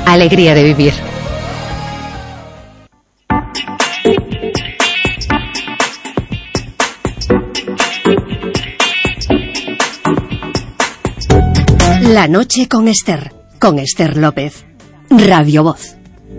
Alegría de vivir. La noche con Esther López, Radio Voz.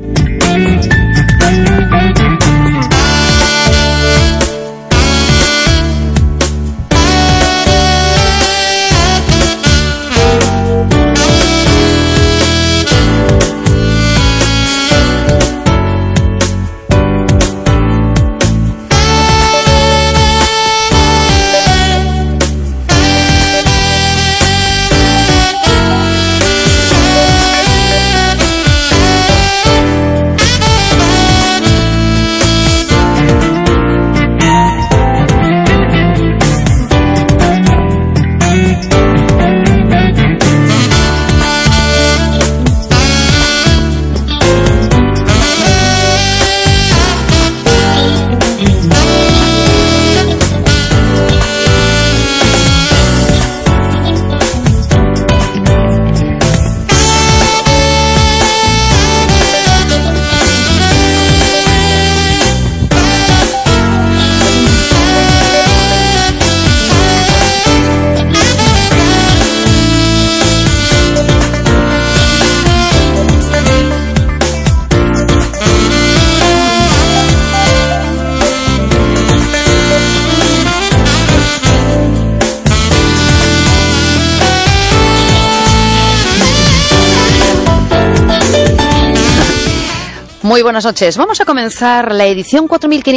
Muy buenas noches. Vamos a comenzar la edición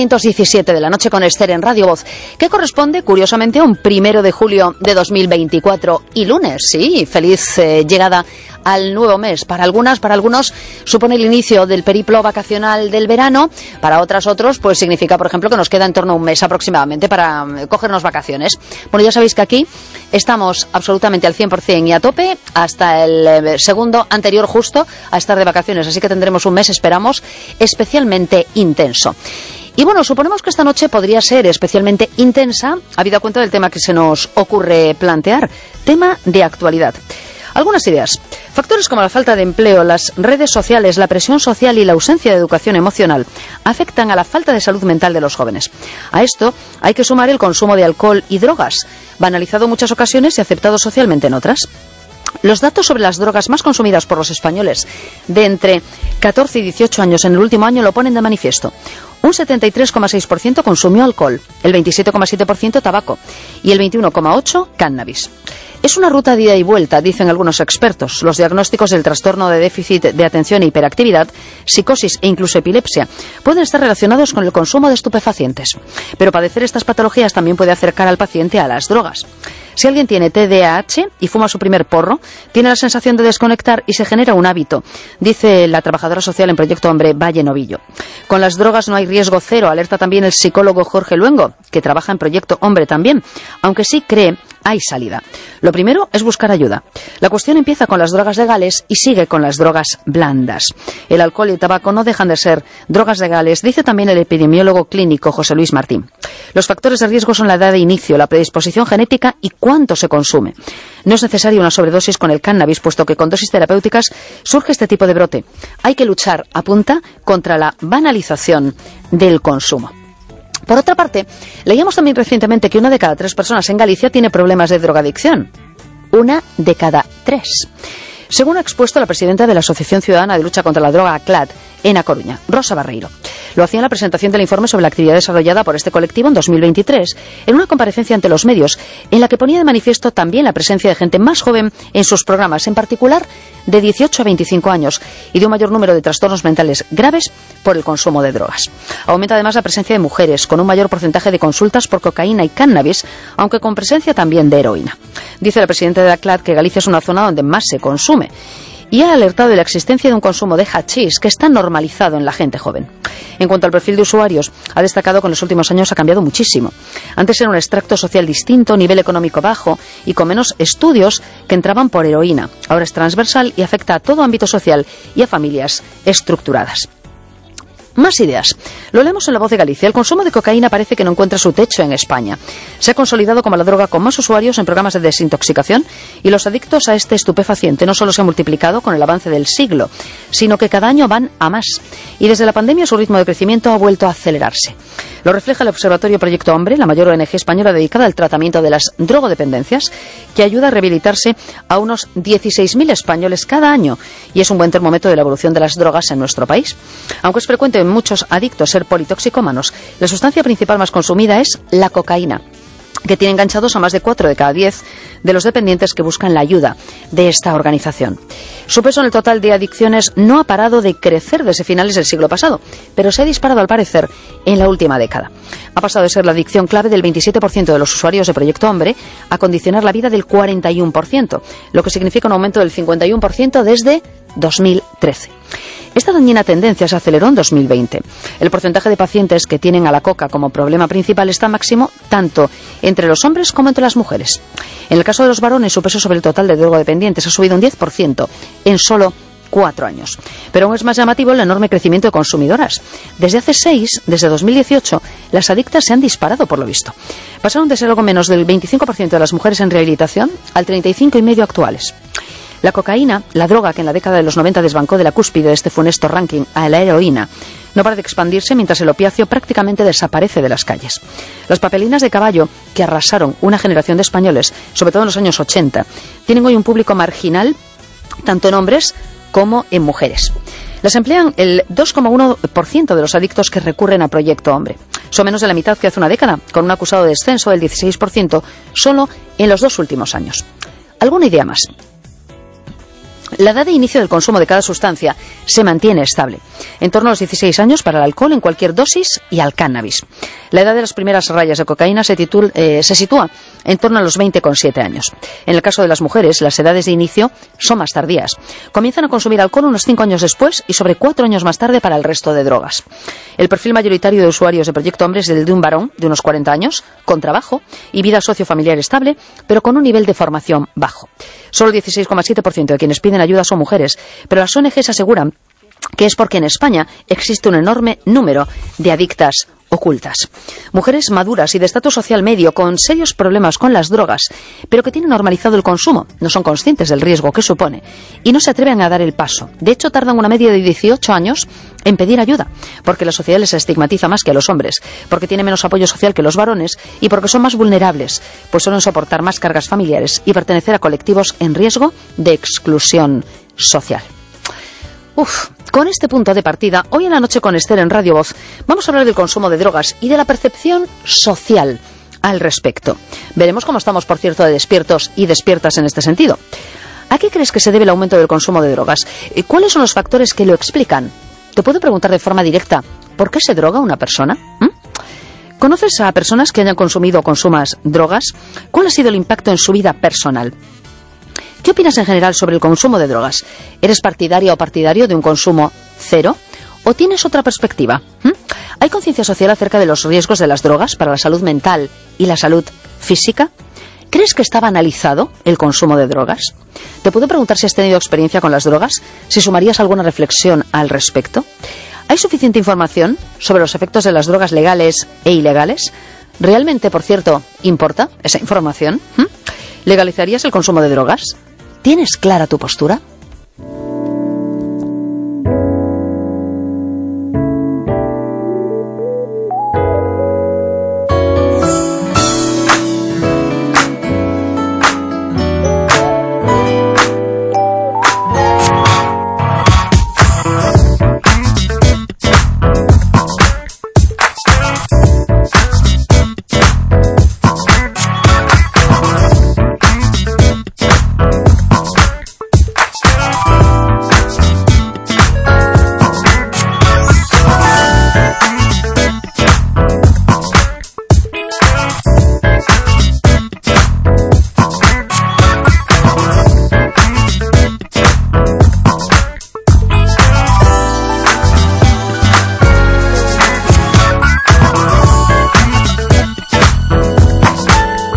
4517 de La Noche con Esther en Radio Voz, que corresponde, curiosamente, a un 1 de julio de 2024 y lunes. Sí, feliz llegada al nuevo mes. Para algunos supone el inicio del periplo vacacional del verano, para otros pues significa, por ejemplo, que nos queda en torno a un mes aproximadamente para cogernos vacaciones. Bueno, ya sabéis que aquí estamos absolutamente al 100% y a tope hasta el segundo anterior justo a estar de vacaciones, así que tendremos un mes, esperamos, especialmente intenso. Y bueno, suponemos que esta noche podría ser especialmente intensa, habida cuenta del tema que se nos ocurre plantear, tema de actualidad. Algunas ideas. Factores como la falta de empleo, las redes sociales, la presión social y la ausencia de educación emocional afectan a la falta de salud mental de los jóvenes. A esto hay que sumar el consumo de alcohol y drogas, banalizado en muchas ocasiones y aceptado socialmente en otras. Los datos sobre las drogas más consumidas por los españoles de entre 14 y 18 años en el último año lo ponen de manifiesto. Un 73,6% consumió alcohol, el 27,7% tabaco y el 21,8% cannabis. Es una ruta de ida y vuelta, dicen algunos expertos. Los diagnósticos del trastorno de déficit de atención e hiperactividad, psicosis e incluso epilepsia pueden estar relacionados con el consumo de estupefacientes. Pero padecer estas patologías también puede acercar al paciente a las drogas. Si alguien tiene TDAH y fuma su primer porro, tiene la sensación de desconectar y se genera un hábito, dice la trabajadora social en Proyecto Hombre, Valle Novillo. Con las drogas no hay riesgo cero, alerta también el psicólogo Jorge Luengo, que trabaja en Proyecto Hombre también, aunque sí cree hay salida. Lo primero es buscar ayuda. La cuestión empieza con las drogas legales y sigue con las drogas blandas. El alcohol y el tabaco no dejan de ser drogas legales, dice también el epidemiólogo clínico José Luis Martín. Los factores de riesgo son la edad de inicio, la predisposición genética y cuánto se consume. No es necesaria una sobredosis con el cannabis, puesto que con dosis terapéuticas surge este tipo de brote. Hay que luchar, apunta, contra la banalización del consumo. Por otra parte, leíamos también recientemente que 1 de cada 3 personas en Galicia tiene problemas de drogadicción. 1 de cada 3. Según ha expuesto la presidenta de la Asociación Ciudadana de Lucha contra la Droga, ACLAD, en A Coruña, Rosa Barreiro. Lo hacía en la presentación del informe sobre la actividad desarrollada por este colectivo en 2023, en una comparecencia ante los medios, en la que ponía de manifiesto también la presencia de gente más joven en sus programas, en particular de 18 a 25 años, y de un mayor número de trastornos mentales graves por el consumo de drogas. Aumenta además la presencia de mujeres, con un mayor porcentaje de consultas por cocaína y cannabis, aunque con presencia también de heroína. Dice la presidenta de la CLAD que Galicia es una zona donde más se consume, y ha alertado de la existencia de un consumo de hachís que está normalizado en la gente joven. En cuanto al perfil de usuarios, ha destacado que en los últimos años ha cambiado muchísimo. Antes era un extracto social distinto, nivel económico bajo y con menos estudios que entraban por heroína. Ahora es transversal y afecta a todo ámbito social y a familias estructuradas. Más ideas. Lo leemos en La Voz de Galicia. El consumo de cocaína parece que no encuentra su techo en España. Se ha consolidado como la droga con más usuarios en programas de desintoxicación y los adictos a este estupefaciente no solo se han multiplicado con el avance del siglo, sino que cada año van a más. Y desde la pandemia su ritmo de crecimiento ha vuelto a acelerarse. Lo refleja el Observatorio Proyecto Hombre, la mayor ONG española dedicada al tratamiento de las drogodependencias, que ayuda a rehabilitarse a unos 16.000 españoles cada año y es un buen termómetro de la evolución de las drogas en nuestro país. Aunque es frecuente en muchos adictos ser politoxicómanos, la sustancia principal más consumida es la cocaína, que tiene enganchados a más de 4 de cada 10 de los dependientes que buscan la ayuda de esta organización. Su peso en el total de adicciones no ha parado de crecer desde finales del siglo pasado, pero se ha disparado al parecer en la última década. Ha pasado de ser la adicción clave del 27% de los usuarios de Proyecto Hombre a condicionar la vida del 41%, lo que significa un aumento del 51% desde 2013. Esta dañina tendencia se aceleró en 2020. El porcentaje de pacientes que tienen a la coca como problema principal está máximo tanto entre los hombres como entre las mujeres. En el caso de los varones, su peso sobre el total de drogodependientes ha subido un 10% en solo 4 años. Pero aún es más llamativo el enorme crecimiento de consumidoras. Desde 2018, las adictas se han disparado por lo visto. Pasaron de ser algo menos del 25% de las mujeres en rehabilitación al 35,5% actuales. La cocaína, la droga que en la década de los 90 desbancó de la cúspide de este funesto ranking a la heroína, no para de expandirse mientras el opiáceo prácticamente desaparece de las calles. Las papelinas de caballo, que arrasaron una generación de españoles, sobre todo en los años 80, tienen hoy un público marginal tanto en hombres como en mujeres. Las emplean el 2,1% de los adictos que recurren a Proyecto Hombre. Son menos de la mitad que hace una década, con un acusado descenso del 16% solo en los 2 últimos años. ¿Alguna idea más? La edad de inicio del consumo de cada sustancia se mantiene estable, en torno a los 16 años para el alcohol en cualquier dosis y al cannabis. La edad de las primeras rayas de cocaína se sitúa en torno a los 20,7 años. En el caso de las mujeres, las edades de inicio son más tardías. Comienzan a consumir alcohol unos 5 años después y sobre 4 años más tarde para el resto de drogas. El perfil mayoritario de usuarios de Proyecto Hombre es el de un varón de unos 40 años, con trabajo y vida sociofamiliar estable, pero con un nivel de formación bajo. Solo el 16,7% de quienes piden ayuda son mujeres, pero las ONGs aseguran que es porque en España existe un enorme número de adictas ocultas. Mujeres maduras y de estatus social medio con serios problemas con las drogas, pero que tienen normalizado el consumo, no son conscientes del riesgo que supone y no se atreven a dar el paso. De hecho, tardan una media de 18 años en pedir ayuda, porque la sociedad les estigmatiza más que a los hombres, porque tienen menos apoyo social que los varones y porque son más vulnerables, pues suelen soportar más cargas familiares y pertenecer a colectivos en riesgo de exclusión social. Con este punto de partida, hoy en la noche con Esther en Radio Voz, vamos a hablar del consumo de drogas y de la percepción social al respecto. Veremos cómo estamos, por cierto, de despiertos y despiertas en este sentido. ¿A qué crees que se debe el aumento del consumo de drogas? ¿Cuáles son los factores que lo explican? Te puedo preguntar de forma directa, ¿por qué se droga una persona? ¿Conoces a personas que hayan consumido o consumas drogas? ¿Cuál ha sido el impacto en su vida personal? ¿Qué opinas en general sobre el consumo de drogas? ¿Eres partidaria o partidario de un consumo cero? ¿O tienes otra perspectiva? ¿Hay conciencia social acerca de los riesgos de las drogas para la salud mental y la salud física? ¿Crees que está banalizado el consumo de drogas? ¿Te puedo preguntar si has tenido experiencia con las drogas? ¿Si sumarías alguna reflexión al respecto? ¿Hay suficiente información sobre los efectos de las drogas legales e ilegales? ¿Realmente, por cierto, importa esa información? ¿Legalizarías el consumo de drogas? ¿Tienes clara tu postura?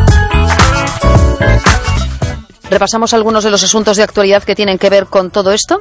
Repasamos algunos de los asuntos de actualidad que tienen que ver con todo esto.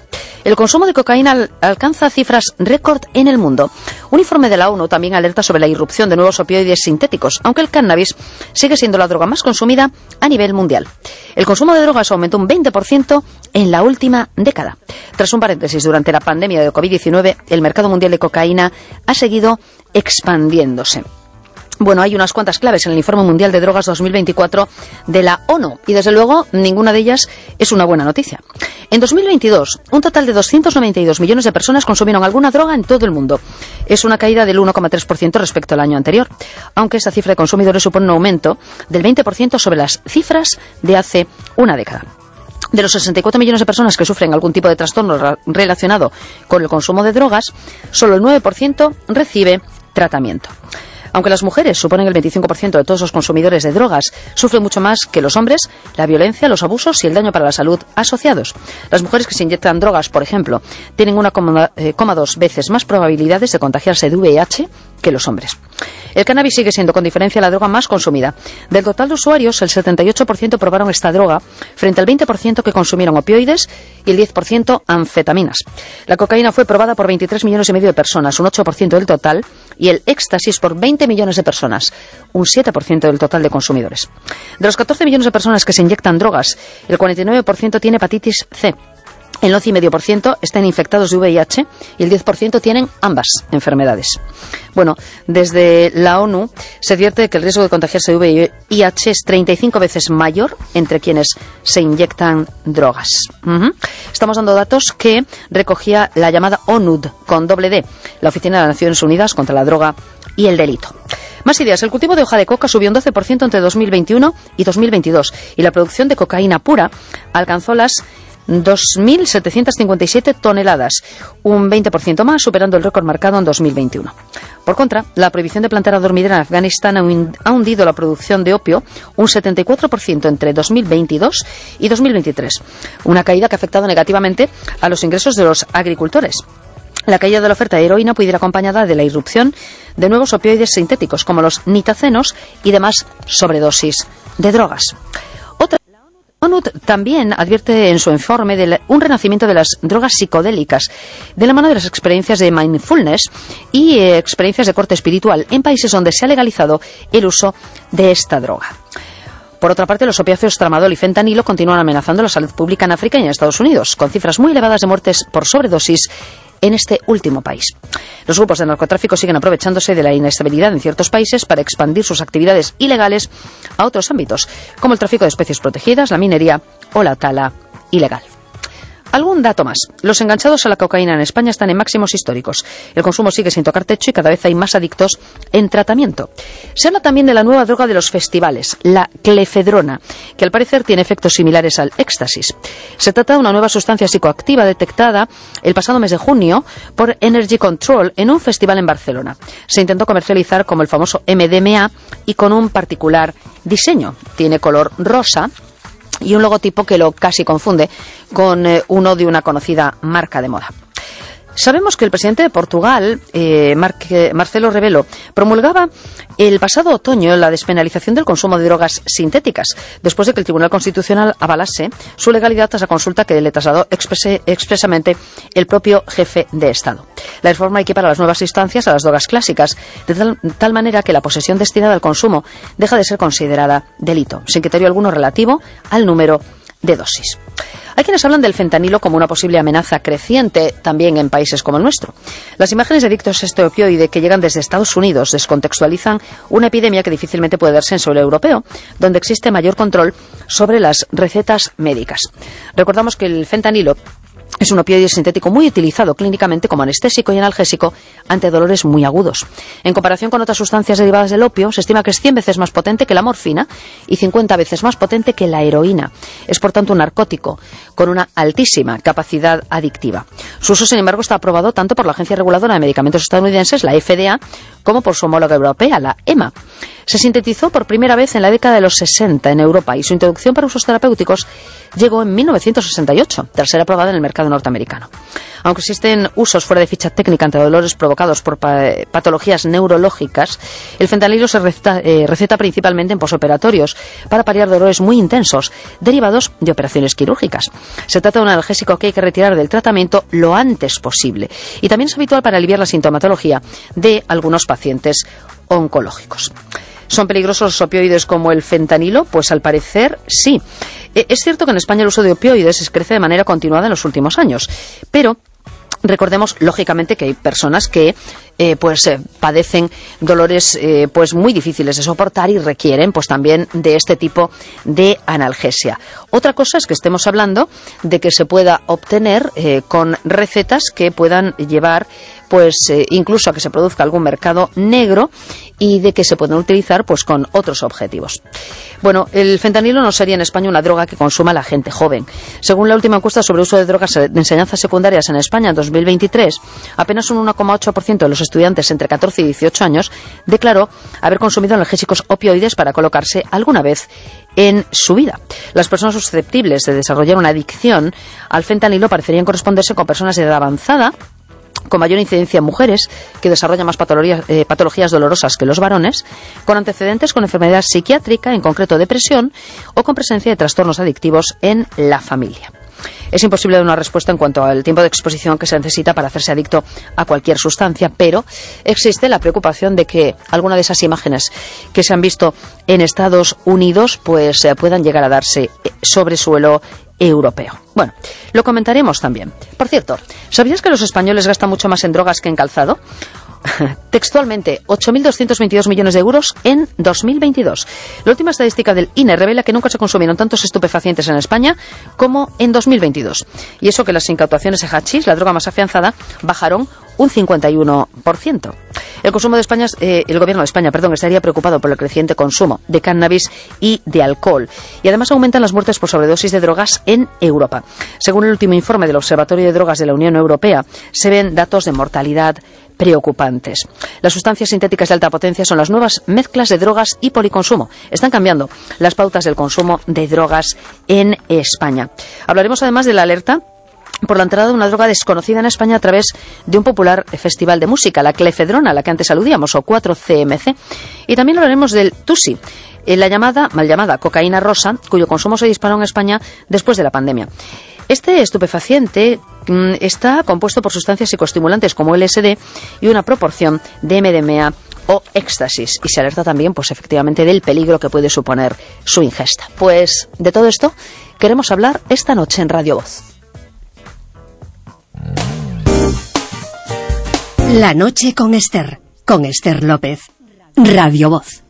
El consumo de cocaína alcanza cifras récord en el mundo. Un informe de la ONU también alerta sobre la irrupción de nuevos opioides sintéticos, aunque el cannabis sigue siendo la droga más consumida a nivel mundial. El consumo de drogas aumentó un 20% en la última década. Tras un paréntesis durante la pandemia de COVID-19, el mercado mundial de cocaína ha seguido expandiéndose. Bueno, hay unas cuantas claves en el Informe Mundial de Drogas 2024 de la ONU y, desde luego, ninguna de ellas es una buena noticia. En 2022, un total de 292 millones de personas consumieron alguna droga en todo el mundo. Es una caída del 1,3% respecto al año anterior, aunque esta cifra de consumidores supone un aumento del 20% sobre las cifras de hace una década. De los 64 millones de personas que sufren algún tipo de trastorno relacionado con el consumo de drogas, solo el 9% recibe tratamiento. Aunque las mujeres suponen el 25% de todos los consumidores de drogas, sufren mucho más que los hombres la violencia, los abusos y el daño para la salud asociados. Las mujeres que se inyectan drogas, por ejemplo, tienen 1,2 veces más probabilidades de contagiarse de VIH que los hombres. El cannabis sigue siendo con diferencia la droga más consumida. Del total de usuarios, el 78% probaron esta droga, frente al 20% que consumieron opioides y el 10% anfetaminas. La cocaína fue probada por 23 millones y medio de personas, un 8% del total, y el éxtasis por 20 millones de personas, un 7% del total de consumidores. De los 14 millones de personas que se inyectan drogas, el 49% tiene hepatitis C. El 11,5% están infectados de VIH y el 10% tienen ambas enfermedades. Bueno, desde la ONU se advierte que el riesgo de contagiarse de VIH es 35 veces mayor entre quienes se inyectan drogas. Estamos dando datos que recogía la llamada ONUD, con doble D, la Oficina de las Naciones Unidas contra la Droga y el Delito. Más ideas. El cultivo de hoja de coca subió un 12% entre 2021 y 2022 y la producción de cocaína pura alcanzó las 2.757 toneladas, un 20% más, superando el récord marcado en 2021. Por contra, la prohibición de plantar dormidera en Afganistán ha hundido la producción de opio un 74% entre 2022 y 2023, una caída que ha afectado negativamente a los ingresos de los agricultores. La caída de la oferta de heroína puede ir acompañada de la irrupción de nuevos opioides sintéticos, como los nitacenos y demás sobredosis de drogas. La ONU también advierte en su informe de un renacimiento de las drogas psicodélicas de la mano de las experiencias de mindfulness y experiencias de corte espiritual en países donde se ha legalizado el uso de esta droga. Por otra parte, los opiáceos tramadol y fentanilo continúan amenazando la salud pública en África y en Estados Unidos, con cifras muy elevadas de muertes por sobredosis en este último país. Los grupos de narcotráfico siguen aprovechándose de la inestabilidad en ciertos países para expandir sus actividades ilegales a otros ámbitos, como el tráfico de especies protegidas, la minería o la tala ilegal. Algún dato más. Los enganchados a la cocaína en España están en máximos históricos. El consumo sigue sin tocar techo y cada vez hay más adictos en tratamiento. Se habla también de la nueva droga de los festivales, la clefedrona, que al parecer tiene efectos similares al éxtasis. Se trata de una nueva sustancia psicoactiva detectada el pasado mes de junio por Energy Control en un festival en Barcelona. Se intentó comercializar como el famoso MDMA y con un particular diseño. Tiene color rosa y un logotipo que lo casi confunde con uno de una conocida marca de moda. Sabemos que el presidente de Portugal, Marcelo Rebelo, promulgaba el pasado otoño la despenalización del consumo de drogas sintéticas, después de que el Tribunal Constitucional avalase su legalidad tras la consulta que le trasladó expresamente el propio jefe de Estado. La reforma equipara las nuevas sustancias a las drogas clásicas, de tal manera que la posesión destinada al consumo deja de ser considerada delito, sin criterio alguno relativo al número de dosis. Hay quienes hablan del fentanilo como una posible amenaza creciente también en países como el nuestro. Las imágenes de adictos a este opioide que llegan desde Estados Unidos descontextualizan una epidemia que difícilmente puede darse en suelo europeo, donde existe mayor control sobre las recetas médicas. Recordamos que el fentanilo es un opioide sintético muy utilizado clínicamente como anestésico y analgésico ante dolores muy agudos. En comparación con otras sustancias derivadas del opio, se estima que es 100 veces más potente que la morfina y 50 veces más potente que la heroína. Es, por tanto, un narcótico con una altísima capacidad adictiva. Su uso, sin embargo, está aprobado tanto por la Agencia Reguladora de Medicamentos estadounidenses, la FDA, como por su homóloga europea, la EMA. Se sintetizó por primera vez en la década de los 60 en Europa y su introducción para usos terapéuticos llegó en 1968, tras ser aprobada en el mercado norteamericano. Aunque existen usos fuera de ficha técnica ante dolores provocados por patologías neurológicas, el fentanilo se receta principalmente en posoperatorios para paliar dolores muy intensos derivados de operaciones quirúrgicas. Se trata de un analgésico que hay que retirar del tratamiento lo antes posible y también es habitual para aliviar la sintomatología de algunos pacientes oncológicos. ¿Son peligrosos los opioides como el fentanilo? Pues al parecer sí. Es cierto que en España el uso de opioides crece de manera continuada en los últimos años, pero recordemos, lógicamente, que hay personas que padecen dolores pues muy difíciles de soportar y requieren pues también de este tipo de analgesia. Otra cosa es que estemos hablando de que se pueda obtener con recetas que puedan llevar pues incluso a que se produzca algún mercado negro y de que se pueden utilizar pues con otros objetivos. Bueno, el fentanilo no sería en España una droga que consuma la gente joven. Según la última encuesta sobre uso de drogas de enseñanzas secundarias en España en 2023, apenas un 1,8% de los estudiantes entre 14 y 18 años declaró haber consumido analgésicos opioides para colocarse alguna vez en su vida. Las personas susceptibles de desarrollar una adicción al fentanilo parecerían corresponderse con personas de edad avanzada, con mayor incidencia en mujeres, que desarrollan más patologías dolorosas que los varones, con antecedentes con enfermedad psiquiátrica, en concreto depresión, o con presencia de trastornos adictivos en la familia. Es imposible dar una respuesta en cuanto al tiempo de exposición que se necesita para hacerse adicto a cualquier sustancia, pero existe la preocupación de que alguna de esas imágenes que se han visto en Estados Unidos pues puedan llegar a darse sobre suelo europeo. Bueno, lo comentaremos también. Por cierto, ¿sabías que los españoles gastan mucho más en drogas que en calzado? Textualmente, 8.222 millones de euros en 2022. La última estadística del INE revela que nunca se consumieron tantos estupefacientes en España como en 2022. Y eso que las incautaciones de hachís, la droga más afianzada, bajaron un 51%. El gobierno de España, estaría preocupado por el creciente consumo de cannabis y de alcohol. Y además aumentan las muertes por sobredosis de drogas en Europa. Según el último informe del Observatorio de Drogas de la Unión Europea, se ven datos de mortalidad preocupantes. Las sustancias sintéticas de alta potencia son las nuevas mezclas de drogas y policonsumo. Están cambiando las pautas del consumo de drogas en España. Hablaremos además de la alerta por la entrada de una droga desconocida en España a través de un popular festival de música, la clefedrona, a la que antes aludíamos, o 4CMC. Y también hablaremos del Tusi, mal llamada cocaína rosa, cuyo consumo se disparó en España después de la pandemia. Este estupefaciente está compuesto por sustancias psicoestimulantes como LSD y una proporción de MDMA o éxtasis, y se alerta también pues efectivamente del peligro que puede suponer su ingesta. Pues de todo esto queremos hablar esta noche en Radio Voz. La noche con Esther López, Radio Voz.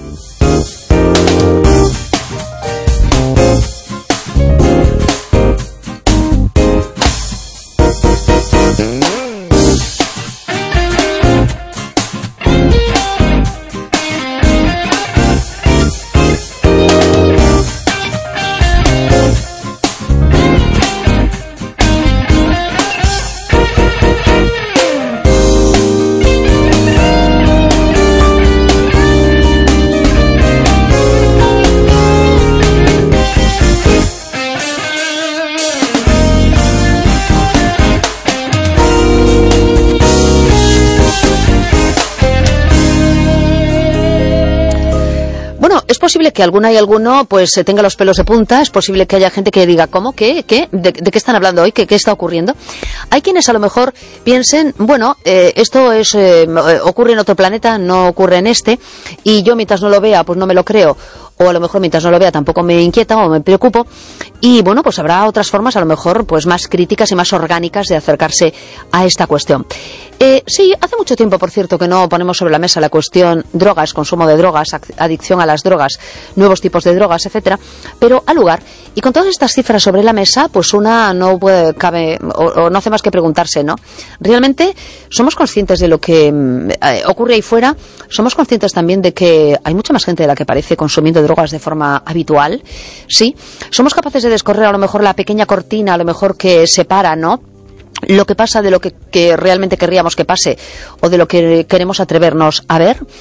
Es posible que alguna y alguno pues tenga los pelos de punta, es posible que haya gente que diga, ¿cómo? ¿Qué? ¿De qué están hablando hoy? ¿Qué está ocurriendo? Hay quienes a lo mejor piensen, bueno, esto ocurre en otro planeta, no ocurre en este, y yo mientras no lo vea, pues no me lo creo, o a lo mejor mientras no lo vea tampoco me inquieta o me preocupo, y bueno, pues habrá otras formas a lo mejor pues más críticas y más orgánicas de acercarse a esta cuestión. Sí, hace mucho tiempo, por cierto, que no ponemos sobre la mesa la cuestión drogas, consumo de drogas, adicción a las drogas, nuevos tipos de drogas, etcétera, pero al lugar, y con todas estas cifras sobre la mesa, pues una no cabe o no hace más que preguntarse, ¿no? ¿Realmente somos conscientes de lo que ocurre ahí fuera? ¿Somos conscientes también de que hay mucha más gente de la que parece consumiendo drogas de forma habitual? Sí. ¿Somos capaces de descorrer a lo mejor la pequeña cortina, a lo mejor que separa, ¿no?, lo que pasa de lo que realmente querríamos que pase o de lo que queremos atrevernos a ver?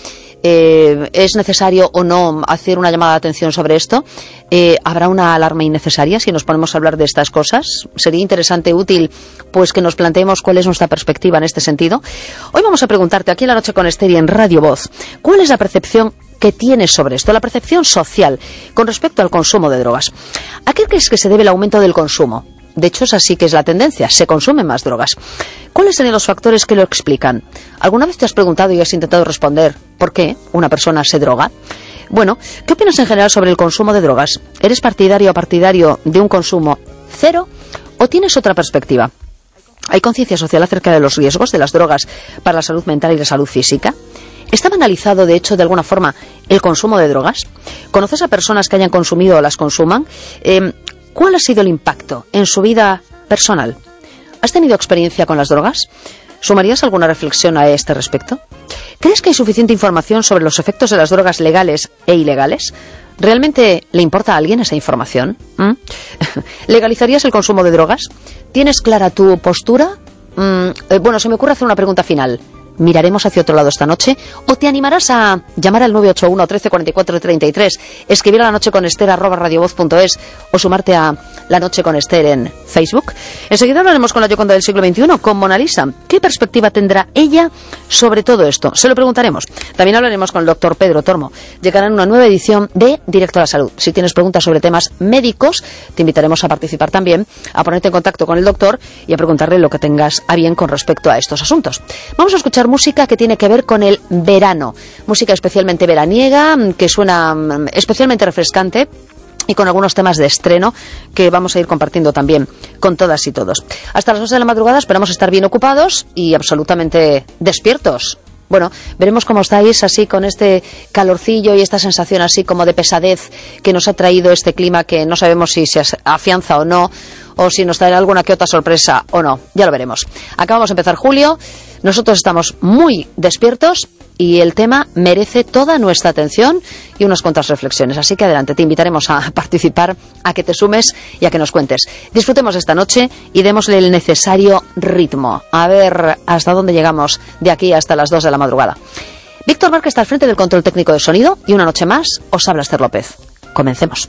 ¿Es necesario o no hacer una llamada de atención sobre esto? ¿Habrá una alarma innecesaria si nos ponemos a hablar de estas cosas? ¿Sería interesante, útil, pues que nos planteemos cuál es nuestra perspectiva en este sentido? Hoy vamos a preguntarte aquí en La Noche con Esther y en Radio Voz, ¿cuál es la percepción que tienes sobre esto, la percepción social con respecto al consumo de drogas? ¿A qué crees que se debe el aumento del consumo? De hecho, es así que es la tendencia, se consumen más drogas. ¿Cuáles serían los factores que lo explican? ¿Alguna vez te has preguntado y has intentado responder por qué una persona se droga? Bueno, ¿qué opinas en general sobre el consumo de drogas? ¿Eres partidario o partidario de un consumo cero o tienes otra perspectiva? ¿Hay conciencia social acerca de los riesgos de las drogas para la salud mental y la salud física? ¿Está banalizado, de hecho, de alguna forma, el consumo de drogas? ¿Conoces a personas que hayan consumido o las consuman? ¿Cuál ha sido el impacto en su vida personal? ¿Has tenido experiencia con las drogas? ¿Sumarías alguna reflexión a este respecto? ¿Crees que hay suficiente información sobre los efectos de las drogas legales e ilegales? ¿Realmente le importa a alguien esa información? ¿Legalizarías el consumo de drogas? ¿Tienes clara tu postura? Bueno, se me ocurre hacer una pregunta final. ¿Miraremos hacia otro lado esta noche? ¿O te animarás a llamar al 981 13 44 33, escribir a lanocheconester@radiovoz.es o sumarte a La Noche con Esther en Facebook? Enseguida hablaremos con la Yoconda del siglo XXI, con Mona Lisa. ¿Qué perspectiva tendrá ella sobre todo esto? Se lo preguntaremos. También hablaremos con el doctor Pedro Tormo. Llegará en una nueva edición de Directo a la Salud. Si tienes preguntas sobre temas médicos, te invitaremos a participar también, a ponerte en contacto con el doctor y a preguntarle lo que tengas a bien con respecto a estos asuntos. Vamos a escuchar música que tiene que ver con el verano, música especialmente veraniega, que suena especialmente refrescante y con algunos temas de estreno que vamos a ir compartiendo también con todas y todos. Hasta las 2 de la madrugada esperamos estar bien ocupados y absolutamente despiertos. Bueno, veremos cómo estáis así con este calorcillo y esta sensación así como de pesadez que nos ha traído este clima, que no sabemos si se afianza o no, o si nos traerá alguna que otra sorpresa o no. Ya lo veremos. Acabamos de empezar julio, nosotros estamos muy despiertos y el tema merece toda nuestra atención y unas cuantas reflexiones. Así que adelante, te invitaremos a participar, a que te sumes y a que nos cuentes. Disfrutemos esta noche y démosle el necesario ritmo. A ver hasta dónde llegamos de aquí hasta las 2 de la madrugada. Víctor Márquez está al frente del control técnico de sonido y una noche más os habla Esther López. Comencemos.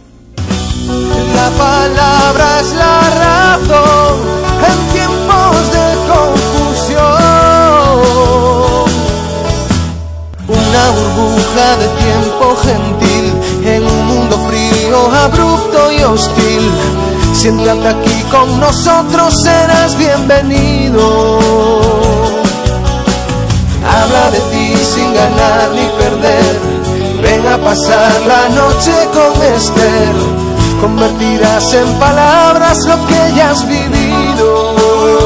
La palabra es la razón en tiempos de confusión. Una burbuja de tiempo gentil en un mundo frío, abrupto y hostil. Siéntate aquí con nosotros, serás bienvenido. Habla de ti sin ganar ni perder. Ven a pasar la noche con Esther. Convertirás en palabras lo que ya has vivido.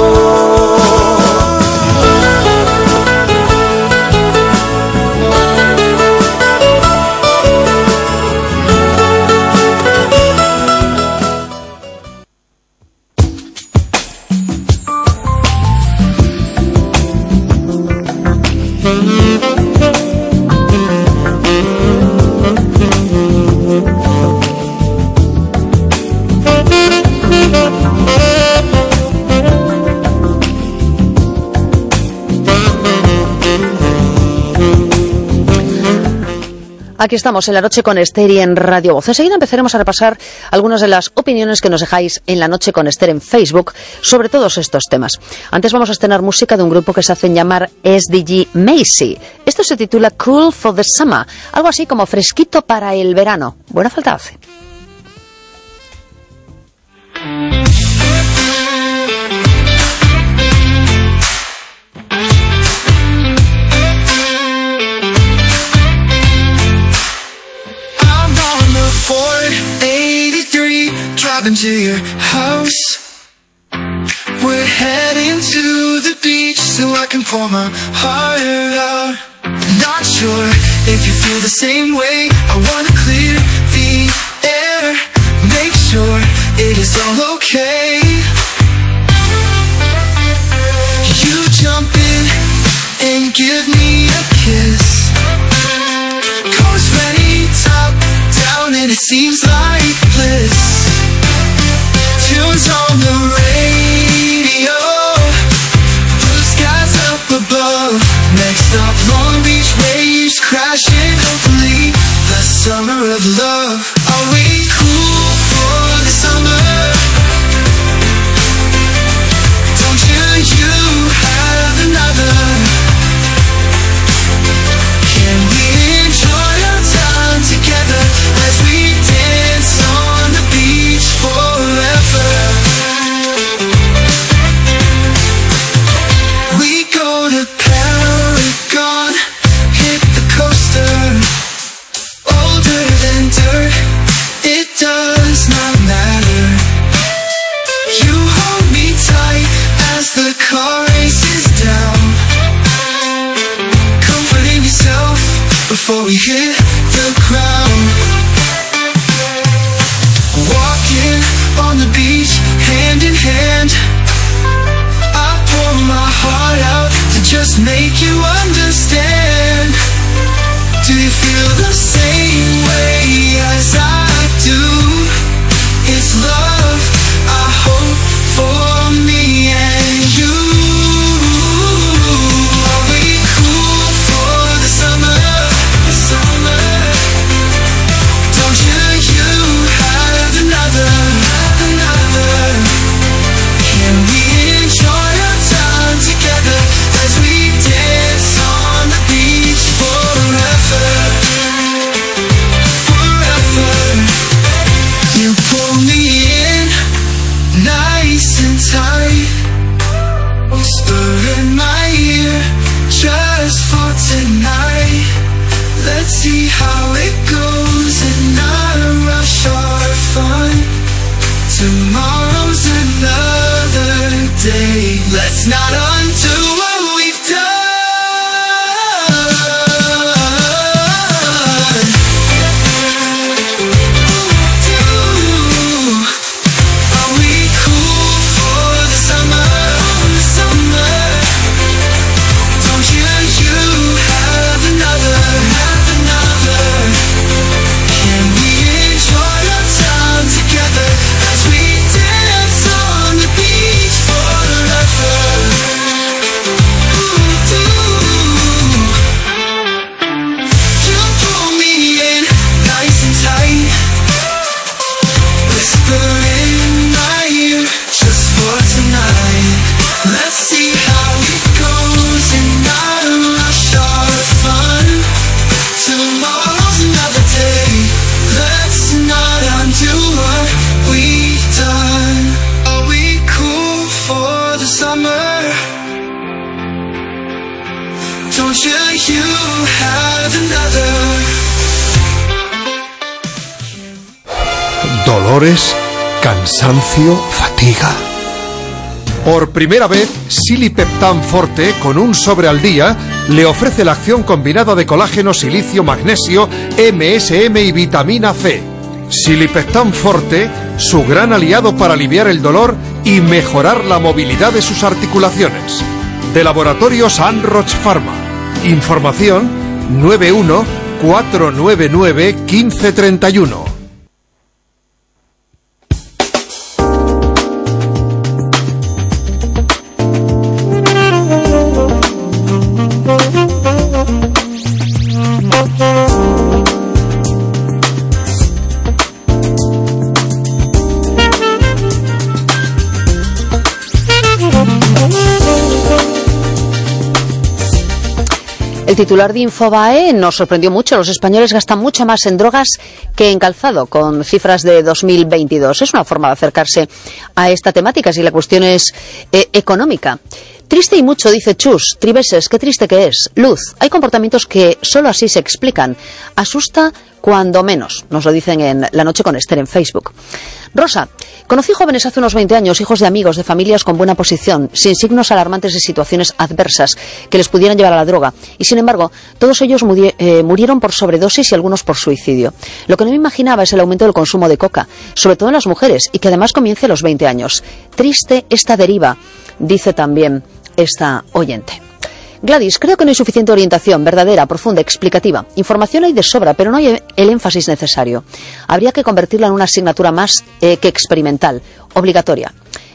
Aquí estamos en La Noche con Esther y en Radio Voz. Enseguida empezaremos a repasar algunas de las opiniones que nos dejáis en La Noche con Esther en Facebook sobre todos estos temas. Antes vamos a estrenar música de un grupo que se hacen llamar SDG Macy. Esto se titula Cool for the Summer, algo así como fresquito para el verano. Buena falta hace. Driving to your house. We're heading to the beach so I can pour my heart out. Not sure if you feel the same way. I wanna clear the air, make sure it is all okay. You jump in and give me a kiss. Goes ready top down and it seems like bliss. Tunes on the radio, blue skies up above. Next stop, Long Beach waves crashing. summer of love. Are we cool for the summer? Don't you have another? Can we enjoy our time together as we dance on the beach forever? We go to Paragon, hit the coaster. Older than dirt, it does not matter. You hold me tight as the car races down, comforting yourself before we hit the ground. Walking on the beach, hand in hand, I pour my heart out to just make you understand. Do you feel the same way as I do? It's love I hope for me and you. Are we cool for the summer? The summer. Don't you have another? Can we enjoy our time together as we dance on the beach forever? You pull me in, nice and tight, whisper in my ear, just for tonight. Let's see how it goes and not rush our fun. Tomorrow's another day. Let's not undo what we've done. Are we cool for the summer? Don't you have another? Can we enjoy our time together as we dance on the beach forever? You pull me in nice and tight, whisper in my ear, just for tonight. Let's see how it goes and not rush our fun. Tomorrow's another day. Let's not undo what we've done. Are we cool for the summer? Don't you have another? Dolores, cansancio, fatiga. Por primera vez, Silipeptan Forte, con un sobre al día, le ofrece la acción combinada de colágeno, silicio, magnesio, MSM y vitamina C. Silipeptan Forte, su gran aliado para aliviar el dolor y mejorar la movilidad de sus articulaciones. De Laboratorios Anroch Pharma. Información 91 499 1531. El titular de Infobae nos sorprendió mucho. Los españoles gastan mucho más en drogas que en calzado, con cifras de 2022. Es una forma de acercarse a esta temática si la cuestión es económica. Triste y mucho, dice Chus. Triveses, qué triste que es. Luz, hay comportamientos que solo así se explican. Asusta cuando menos, nos lo dicen en La Noche con Esther en Facebook. Rosa, conocí jóvenes hace unos 20 años, hijos de amigos, de familias con buena posición, sin signos alarmantes de situaciones adversas que les pudieran llevar a la droga. Y sin embargo, todos ellos murieron por sobredosis y algunos por suicidio. Lo que no me imaginaba es el aumento del consumo de coca, sobre todo en las mujeres, y que además comience a los 20 años. Triste esta deriva, dice también esta oyente. Gladys, creo que no hay suficiente orientación verdadera, profunda, explicativa. Información hay de sobra, pero no hay el énfasis necesario. Habría que convertirla en una asignatura más que experimental, obligatoria.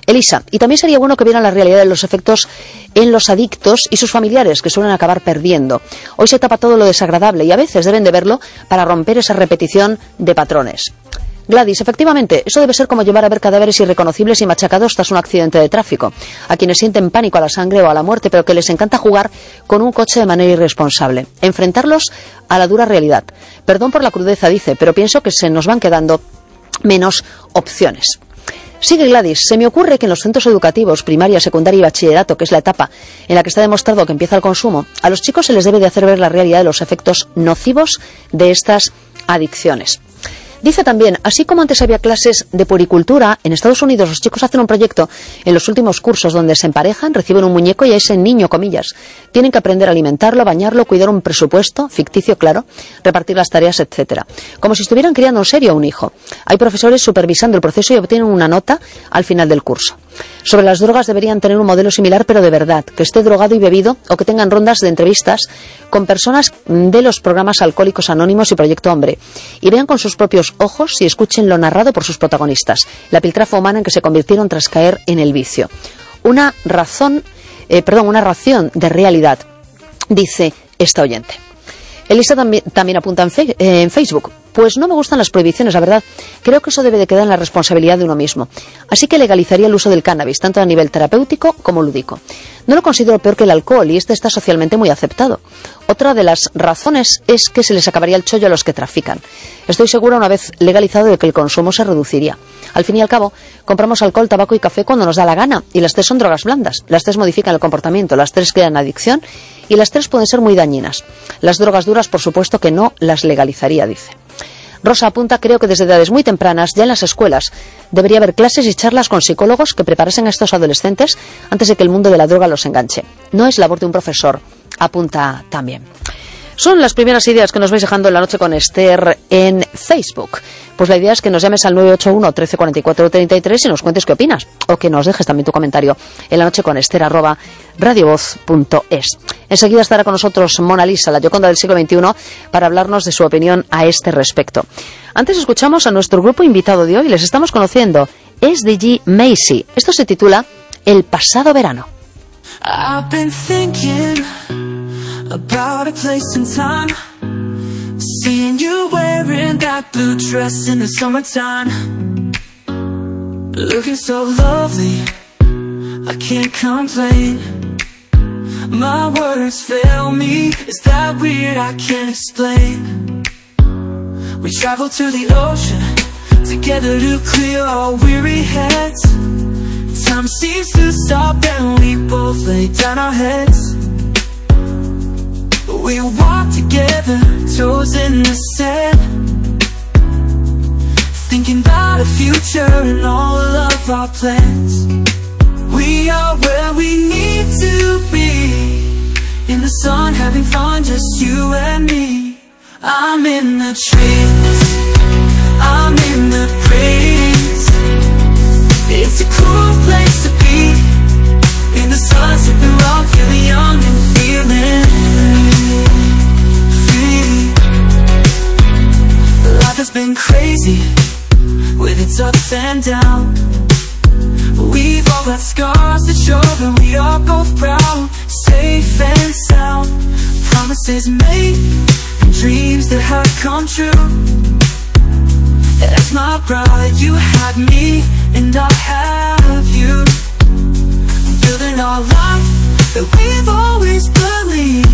Elisa, y también sería bueno que vieran la realidad de los efectos en los adictos y sus familiares, que suelen acabar perdiendo. Hoy se tapa todo lo desagradable y a veces deben de verlo para romper esa repetición de patrones. Gladys, efectivamente, eso debe ser como llevar a ver cadáveres irreconocibles y machacados tras un accidente de tráfico, a quienes sienten pánico a la sangre o a la muerte, pero que les encanta jugar con un coche de manera irresponsable. Enfrentarlos a la dura realidad. Perdón por la crudeza, dice, pero pienso que se nos van quedando menos opciones. Sigue Gladys, se me ocurre que en los centros educativos, primaria, secundaria y bachillerato, que es la etapa en la que está demostrado que empieza el consumo, a los chicos se les debe de hacer ver la realidad de los efectos nocivos de estas adicciones. Dice también, así como antes había clases de puericultura, en Estados Unidos los chicos hacen un proyecto en los últimos cursos donde se emparejan, reciben un muñeco y a ese niño, comillas, tienen que aprender a alimentarlo, bañarlo, cuidar un presupuesto, ficticio, claro, repartir las tareas, etcétera. Como si estuvieran criando en serio a un hijo. Hay profesores supervisando el proceso y obtienen una nota al final del curso. Sobre las drogas deberían tener un modelo similar, pero de verdad, que esté drogado y bebido o que tengan rondas de entrevistas con personas de los programas Alcohólicos Anónimos y Proyecto Hombre y vean con sus propios ojos y escuchen lo narrado por sus protagonistas, la piltrafa humana en que se convirtieron tras caer en el vicio. Una ración de realidad, dice esta oyente. Elisa también apunta en Facebook. Pues no me gustan las prohibiciones, la verdad. Creo que eso debe de quedar en la responsabilidad de uno mismo. Así que legalizaría el uso del cannabis, tanto a nivel terapéutico como lúdico. No lo considero peor que el alcohol y este está socialmente muy aceptado. Otra de las razones es que se les acabaría el chollo a los que trafican. Estoy segura, una vez legalizado, de que el consumo se reduciría. Al fin y al cabo, compramos alcohol, tabaco y café cuando nos da la gana, y las tres son drogas blandas. Las tres modifican el comportamiento, las tres crean adicción y las tres pueden ser muy dañinas. Las drogas duras, por supuesto que no las legalizaría, dice. Rosa apunta, creo que desde edades muy tempranas, ya en las escuelas, debería haber clases y charlas con psicólogos que preparasen a estos adolescentes antes de que el mundo de la droga los enganche. No es labor de un profesor, apunta también. Son las primeras ideas que nos vais dejando en La Noche con Esther en Facebook. Pues la idea es que nos llames al 981 13 44 33 y nos cuentes qué opinas. O que nos dejes también tu comentario en lanocheconester@radiovoz.es. Enseguida estará con nosotros Mona Lisa, la Gioconda del siglo XXI, para hablarnos de su opinión a este respecto. Antes escuchamos a nuestro grupo invitado de hoy. Les estamos conociendo. Es SDG Macy. Esto se titula El pasado verano. I've been thinking about a place and time, seeing you wearing that blue dress in the summertime, looking so lovely, I can't complain. My words fail me, it's that weird I can't explain. We traveled to the ocean, together to clear our weary heads. Time seems to stop and we both lay down our heads. We walk together, toes in the sand, thinking about the future and all of our plans. We are where we need to be, in the sun having fun, just you and me. I'm in the trees, I'm in the breeze. It's a cool place to be, in the sun sipping rock, feeling young and feeling free. Life has been crazy, with its ups and downs. We've all got scars that show that we are both proud, safe and sound. Promises made and dreams that have come true. That's not right, you had me and I have you, building our life that we've always believed,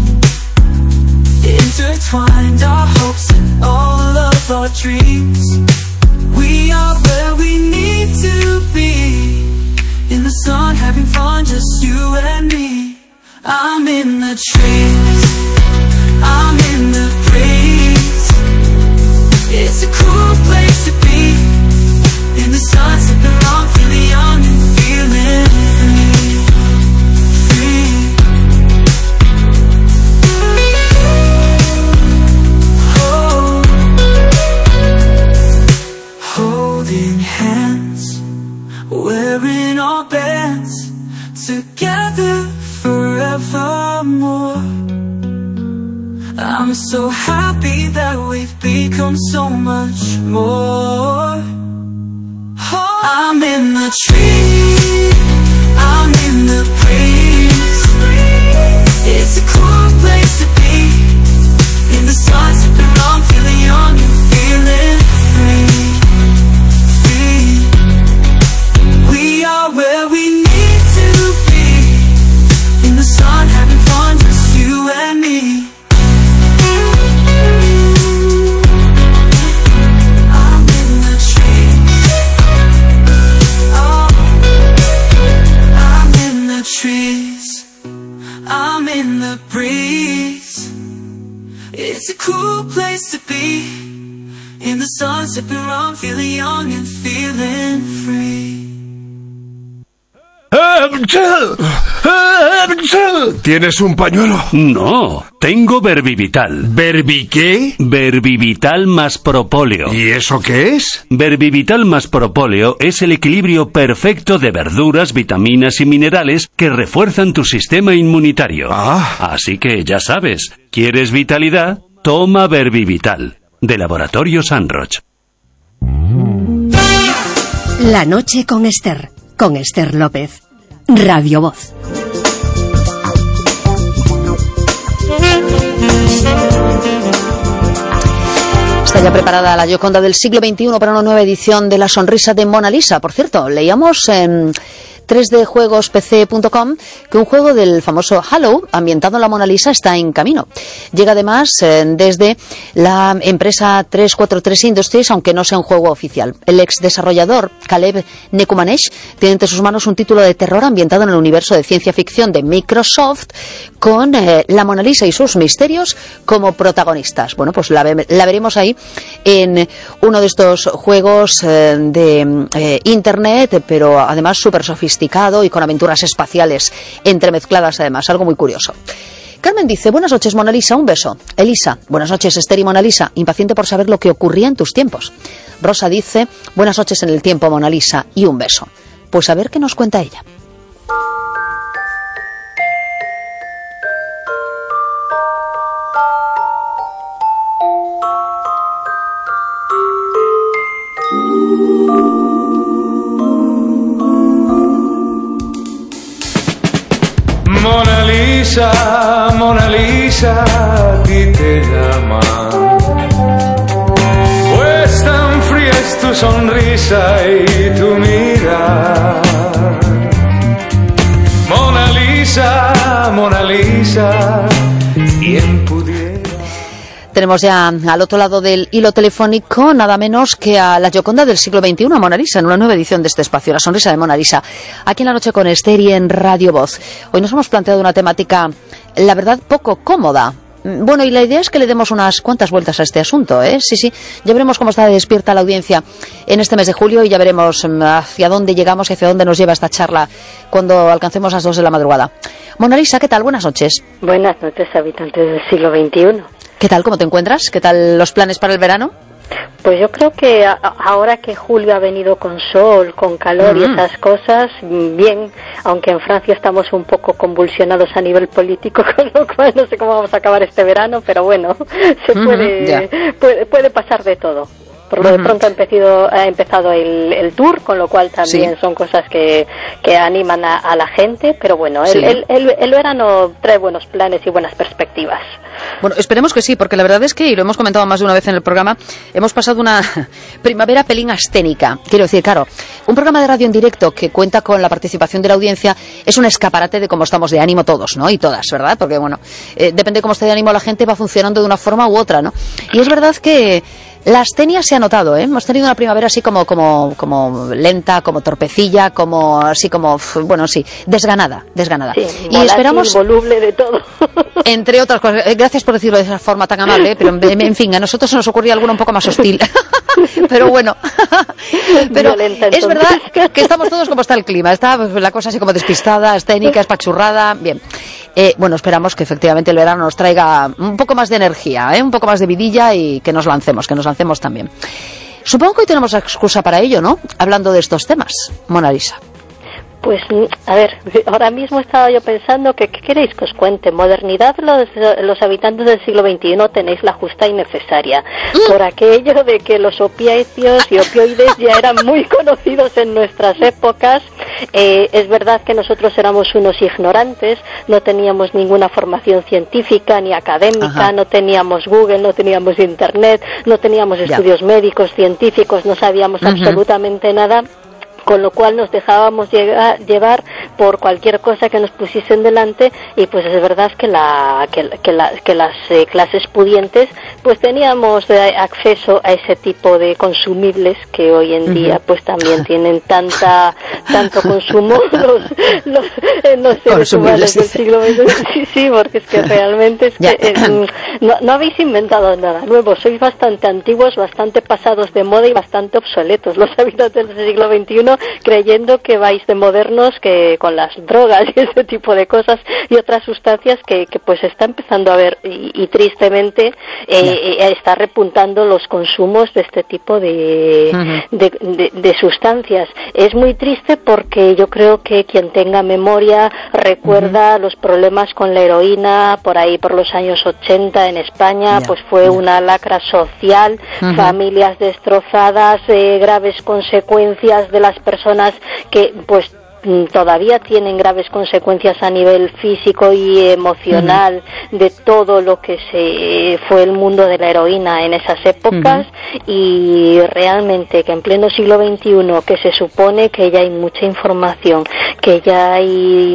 intertwined our hopes and all of our dreams. We are where we need to be, in the sun having fun, just you and me. I'm in the trees, I'm in the breeze. It's a cool place to be, in the sun sipping on, feeling young and feeling free. Oh, holding hands, wearing our bands, together forevermore. I'm so happy that we've become so much more. Oh, I'm in the trees. I'm in the breeze. It's a cool place to be. In the sun, sipping on, feeling young and feeling free. We are where we need to be. In the sun, having fun, just you and me. I'm in the trees. Oh, I'm in the trees. I'm in the breeze. It's a cool place to be. In the sun, sipping rum, feeling young and feeling free. ¿Tienes un pañuelo? No, tengo Verbivital. ¿Verbi qué? Verbivital más propóleo. ¿Y eso qué es? Verbivital más propóleo es el equilibrio perfecto de verduras, vitaminas y minerales que refuerzan tu sistema inmunitario. Así que ya sabes, ¿quieres vitalidad? Toma Verbivital, de Laboratorio Sanroch. La noche con Esther López. Radio Voz. Está ya preparada la Gioconda del siglo XXI para una nueva edición de La sonrisa de Mona Lisa. Por cierto, leíamos en 3djuegospc.com que un juego del famoso Halo ambientado en la Mona Lisa está en camino. Llega además desde la empresa 343 Industries, aunque no sea un juego oficial. El ex desarrollador Caleb Nekumanesh tiene entre sus manos un título de terror ambientado en el universo de ciencia ficción de Microsoft, con la Mona Lisa y sus misterios como protagonistas. Bueno, pues la veremos ahí en uno de estos juegos de Internet, pero además súper sofisticado y con aventuras espaciales entremezcladas, además, algo muy curioso. Carmen dice: buenas noches, Mona Lisa, un beso. Elisa: buenas noches, Esther y Mona Lisa, impaciente por saber lo que ocurría en tus tiempos. Rosa dice: buenas noches en el tiempo, Mona Lisa, y un beso. Pues a ver qué nos cuenta ella. Mona Lisa, a ti te llaman. Pues tan fría es tu sonrisa y tu mirar. Mona Lisa, ¿quién pudiera? Tenemos ya al otro lado del hilo telefónico nada menos que a la Gioconda del siglo XXI, a Mona Lisa, en una nueva edición de este espacio, La sonrisa de Mona Lisa, aquí en La noche con Esther y en Radio Voz. Hoy nos hemos planteado una temática, la verdad, poco cómoda. Bueno, y la idea es que le demos unas cuantas vueltas a este asunto, ¿eh? Sí, ya veremos cómo está despierta la audiencia en este mes de julio y ya veremos hacia dónde llegamos y hacia dónde nos lleva esta charla cuando alcancemos las 2 de la madrugada. Mona Lisa, ¿qué tal? Buenas noches. Buenas noches, habitantes del siglo XXI. ¿Qué tal? ¿Cómo te encuentras? ¿Qué tal los planes para el verano? Pues yo creo que ahora que julio ha venido con sol, con calor y esas cosas, bien, aunque en Francia estamos un poco convulsionados a nivel político, con lo cual no sé cómo vamos a acabar este verano, pero bueno, puede pasar de todo. Por lo de pronto ha empezado el tour, con lo cual también son cosas que animan a la gente, pero bueno, el verano trae buenos planes y buenas perspectivas. Bueno, esperemos que sí, porque la verdad es que, y lo hemos comentado más de una vez en el programa, hemos pasado una primavera pelín asténica. Quiero decir, claro, un programa de radio en directo que cuenta con la participación de la audiencia es un escaparate de cómo estamos de ánimo todos, ¿no? Y todas, ¿verdad? Porque, bueno, depende de cómo esté de ánimo la gente, va funcionando de una forma u otra, ¿no? Y es verdad que la astenia se ha notado, ¿eh? Hemos tenido una primavera así como lenta, como torpecilla, como así como, bueno, sí, desganada. Sí, y esperamos voluble de todo. Entre otras cosas, gracias por decirlo de esa forma tan amable, pero en fin, a nosotros se nos ocurría alguna un poco más hostil. Pero bueno, pero es verdad que estamos todos como está el clima, está la cosa así como despistada, asténica, espachurrada, bien. Bueno, esperamos que efectivamente el verano nos traiga un poco más de energía, un poco más de vidilla y que nos lancemos también. Supongo que hoy tenemos excusa para ello, ¿no? Hablando de estos temas, Mona Lisa. Pues, a ver, ahora mismo estaba yo pensando que, ¿qué queréis que os cuente? Modernidad, los habitantes del siglo XXI tenéis la justa y necesaria. Por aquello de que los opiáceos y opioides ya eran muy conocidos en nuestras épocas. Es verdad que nosotros éramos unos ignorantes, no teníamos ninguna formación científica ni académica, no teníamos Google, no teníamos Internet, no teníamos estudios médicos, científicos, no sabíamos absolutamente nada. Con lo cual nos dejábamos llevar por cualquier cosa que nos pusiesen delante, y pues es verdad que las clases pudientes pues teníamos acceso a ese tipo de consumibles que hoy en día pues también tienen tanto consumo los seres humanos del siglo XX. Sí, porque es que realmente es que, no habéis inventado nada nuevo, sois bastante antiguos, bastante pasados de moda y bastante obsoletos los habitantes del siglo XXI, creyendo que vais de modernos, que con las drogas y ese tipo de cosas y otras sustancias que pues está empezando a ver y tristemente está repuntando los consumos de este tipo de sustancias. Es muy triste porque yo creo que quien tenga memoria recuerda los problemas con la heroína por ahí por los años 80 en España, pues fue una lacra social, familias destrozadas, graves consecuencias de las personas que pues todavía tienen graves consecuencias a nivel físico y emocional de todo lo que fue el mundo de la heroína en esas épocas, y realmente que en pleno siglo XXI, que se supone que ya hay mucha información, que ya hay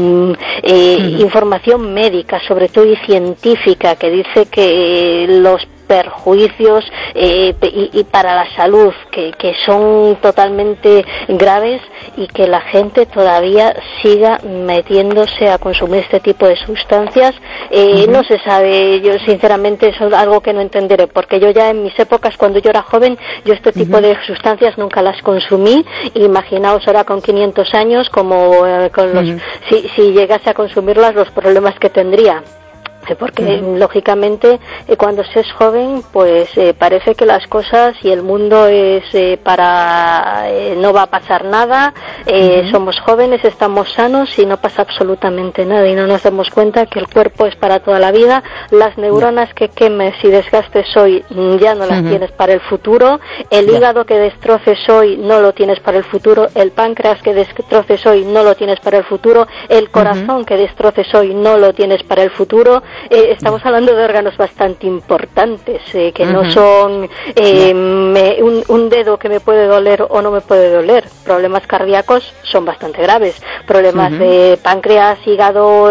información médica, sobre todo y científica, que dice que los perjuicios y para la salud que son totalmente graves, y que la gente todavía siga metiéndose a consumir este tipo de sustancias. No se sabe, yo sinceramente eso es algo que no entenderé, porque yo ya en mis épocas, cuando yo era joven, yo este tipo de sustancias nunca las consumí. Imaginaos ahora con 500 años como con los si llegase a consumirlas, los problemas que tendría. Porque lógicamente cuando se es joven pues parece que las cosas y el mundo es no va a pasar nada, somos jóvenes, estamos sanos y no pasa absolutamente nada, y no nos damos cuenta que el cuerpo es para toda la vida. Las neuronas que quemes y desgastes hoy ya no las tienes para el futuro, el hígado que destroces hoy no lo tienes para el futuro, el páncreas que destroces hoy no lo tienes para el futuro, el corazón que destroces hoy no lo tienes para el futuro. Estamos hablando de órganos bastante importantes, que no son un dedo que me puede doler o no me puede doler. Problemas cardíacos son bastante graves, problemas de páncreas, hígado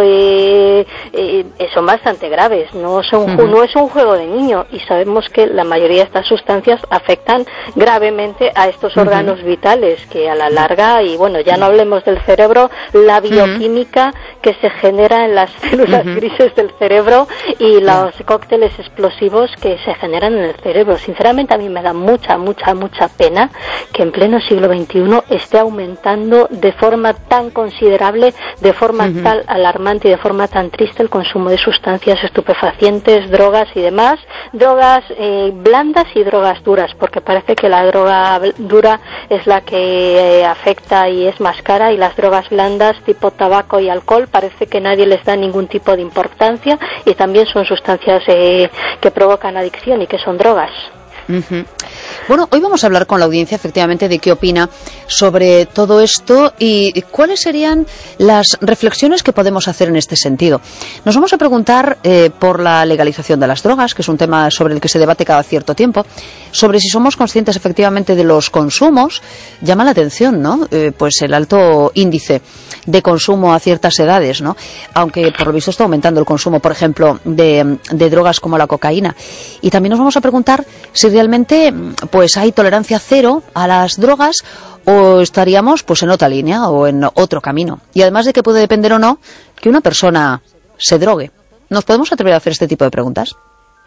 son bastante graves, no es un juego de niño, y sabemos que la mayoría de estas sustancias afectan gravemente a estos órganos vitales, que a la larga, y bueno, ya no hablemos del cerebro, la bioquímica que se genera en las células grises del cerebro y los cócteles explosivos que se generan en el cerebro. Sinceramente a mí me da mucha pena que en pleno siglo XXI esté aumentando de forma tan considerable, de forma tan alarmante y de forma tan triste el consumo de sustancias estupefacientes, drogas y demás, drogas blandas y drogas duras, porque parece que la droga dura es la que afecta y es más cara, y las drogas blandas tipo tabaco y alcohol parece que nadie les da ningún tipo de importancia, y también son sustancias que provocan adicción y que son drogas. Bueno, hoy vamos a hablar con la audiencia efectivamente de qué opina sobre todo esto y cuáles serían las reflexiones que podemos hacer en este sentido. Nos vamos a preguntar por la legalización de las drogas, que es un tema sobre el que se debate cada cierto tiempo, sobre si somos conscientes efectivamente de los consumos. Llama la atención, ¿no? Pues el alto índice de consumo a ciertas edades, ¿no? Aunque por lo visto está aumentando el consumo, por ejemplo, de drogas como la cocaína. Y también nos vamos a preguntar si realmente pues hay tolerancia cero a las drogas, o estaríamos pues en otra línea o en otro camino. Y además de que puede depender o no que una persona se drogue. ¿Nos podemos atrever a hacer este tipo de preguntas?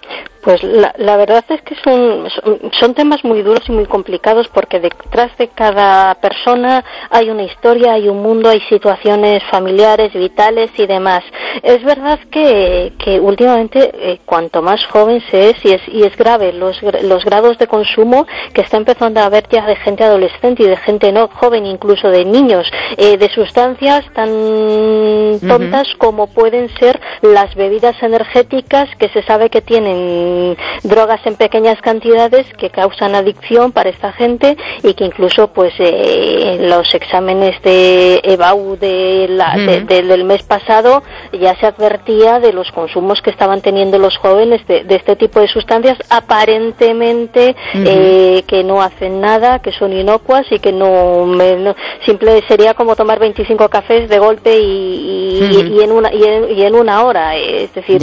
Pues la verdad es que son temas muy duros y muy complicados, porque detrás de cada persona hay una historia, hay un mundo, hay situaciones familiares, vitales y demás. Es verdad que últimamente cuanto más joven se es, y es grave los grados de consumo que está empezando a haber ya de gente adolescente y de gente no joven, incluso de niños, de sustancias tan tontas como pueden ser las bebidas energéticas, que se sabe que tienen drogas en pequeñas cantidades que causan adicción para esta gente, y que incluso pues los exámenes de EBAU del mes pasado ya se advertía de los consumos que estaban teniendo los jóvenes de este tipo de sustancias, aparentemente que no hacen nada, que son inocuas y que no simple sería como tomar 25 cafés de golpe y en una hora, es decir,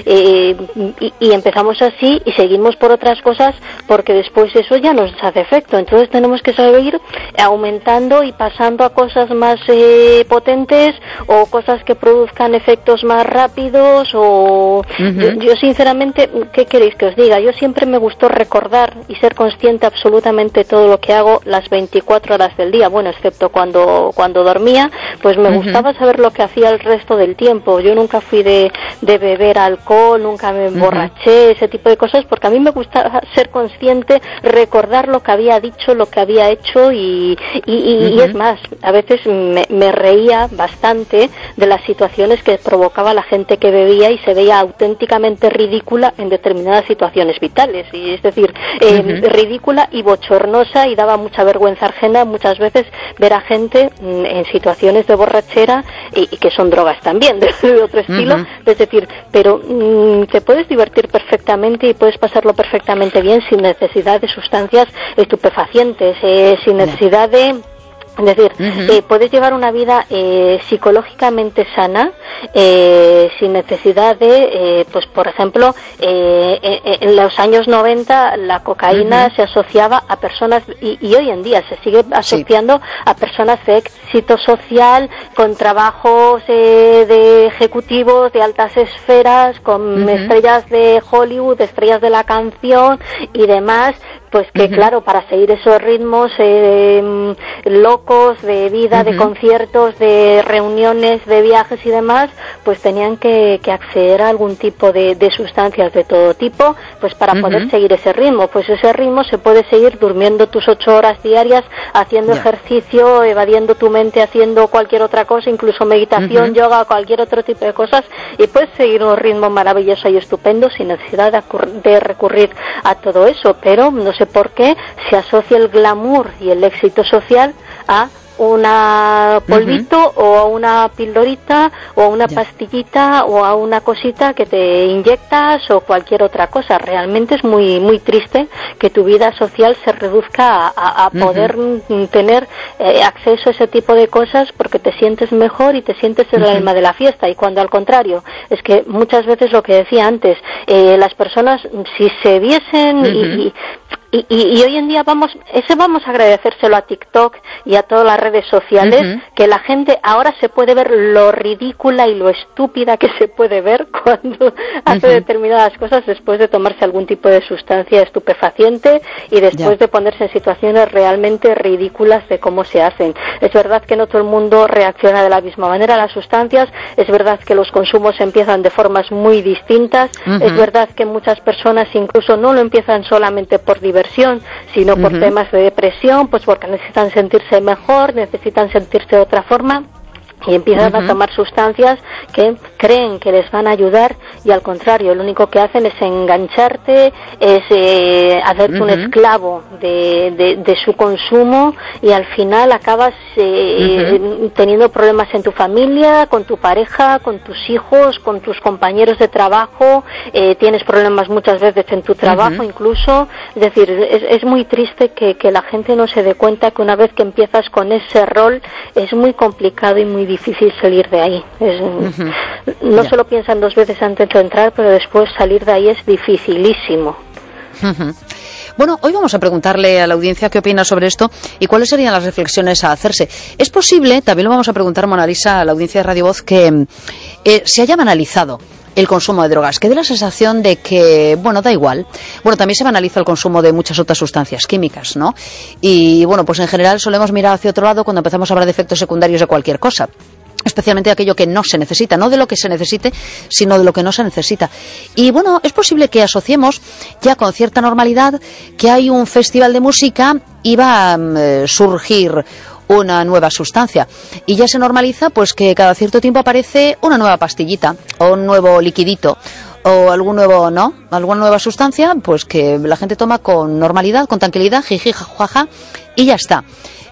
y empezamos así y seguimos por otras cosas, porque después eso ya nos hace efecto. Entonces tenemos que saber ir aumentando y pasando a cosas más potentes, o cosas que produzcan efectos más rápidos, o yo sinceramente, ¿qué queréis que os diga? Yo siempre me gustó recordar y ser consciente absolutamente todo lo que hago las 24 horas del día, bueno, excepto cuando dormía, pues me gustaba saber lo que hacía el resto del tiempo. Yo nunca fui de beber alcohol, nunca me emborraché, ese tipo de cosas, porque a mí me gustaba ser consciente, recordar lo que había dicho, lo que había hecho, y es más, a veces me reía bastante de las situaciones que provocaba la gente que bebía y se veía auténticamente ridícula en determinadas situaciones vitales, y es decir, ridícula y bochornosa, y daba mucha vergüenza ajena muchas veces ver a gente en situaciones de borrachera y que son drogas también de otro estilo, es decir, pero te puedes divertir perfectamente y puedes pasarlo perfectamente bien sin necesidad de sustancias estupefacientes, sin necesidad de... Es decir, puedes llevar una vida psicológicamente sana, sin necesidad de, pues por ejemplo, en los años 90 la cocaína se asociaba a personas, y hoy en día se sigue asociando a personas de éxito social, con trabajos de ejecutivos de altas esferas, con estrellas de Hollywood, estrellas de la canción y demás, pues que claro, para seguir esos ritmos locos de vida, de conciertos, de reuniones, de viajes y demás, pues tenían que acceder a algún tipo de sustancias de todo tipo, pues para poder seguir ese ritmo. Pues ese ritmo se puede seguir durmiendo tus 8 horas diarias, haciendo ejercicio, evadiendo tu mente, haciendo cualquier otra cosa, incluso meditación, yoga, cualquier otro tipo de cosas, y puedes seguir un ritmo maravilloso y estupendo sin necesidad de recurrir a todo eso. Pero no sé por qué se asocia el glamour y el éxito social a una polvito o a una pildorita o a una pastillita o a una cosita que te inyectas o cualquier otra cosa. Realmente es muy muy triste que tu vida social se reduzca a poder tener acceso a ese tipo de cosas porque te sientes mejor y te sientes el alma de la fiesta, y cuando al contrario es que muchas veces lo que decía antes, las personas si se viesen y hoy en día vamos a agradecérselo a TikTok y a todas las redes sociales, que la gente ahora se puede ver lo ridícula y lo estúpida que se puede ver cuando hace determinadas cosas después de tomarse algún tipo de sustancia estupefaciente y después de ponerse en situaciones realmente ridículas de cómo se hacen. Es verdad que no todo el mundo reacciona de la misma manera a las sustancias, es verdad que los consumos empiezan de formas muy distintas, es verdad que muchas personas incluso no lo empiezan solamente por diversión, sino por temas de depresión, pues porque necesitan sentirse mejor, necesitan sentirse de otra forma, y empiezan a tomar sustancias que creen que les van a ayudar, y al contrario, lo único que hacen es engancharte, es hacerte un esclavo de su consumo, y al final acabas teniendo problemas en tu familia, con tu pareja, con tus hijos, con tus compañeros de trabajo, tienes problemas muchas veces en tu trabajo incluso. Es decir, es muy triste que la gente no se dé cuenta que una vez que empiezas con ese rol es muy complicado y muy difícil salir de ahí. No se lo piensan 2 veces antes de entrar, pero después salir de ahí es dificilísimo. Bueno, hoy vamos a preguntarle a la audiencia qué opina sobre esto y cuáles serían las reflexiones a hacerse. Es posible, también lo vamos a preguntar, Mona Lisa, a la audiencia de Radio Voz, que se haya banalizado el consumo de drogas, que dé la sensación de que, bueno, da igual. Bueno, también se banaliza el consumo de muchas otras sustancias químicas, ¿no? Y bueno, pues en general solemos mirar hacia otro lado cuando empezamos a hablar de efectos secundarios de cualquier cosa. Especialmente aquello que no se necesita, no de lo que se necesite, sino de lo que no se necesita. Y bueno, es posible que asociemos ya con cierta normalidad que hay un festival de música y va a surgir una nueva sustancia. Y ya se normaliza pues que cada cierto tiempo aparece una nueva pastillita o un nuevo liquidito o alguna nueva sustancia pues que la gente toma con normalidad, con tranquilidad, jiji, jajaja, y ya está.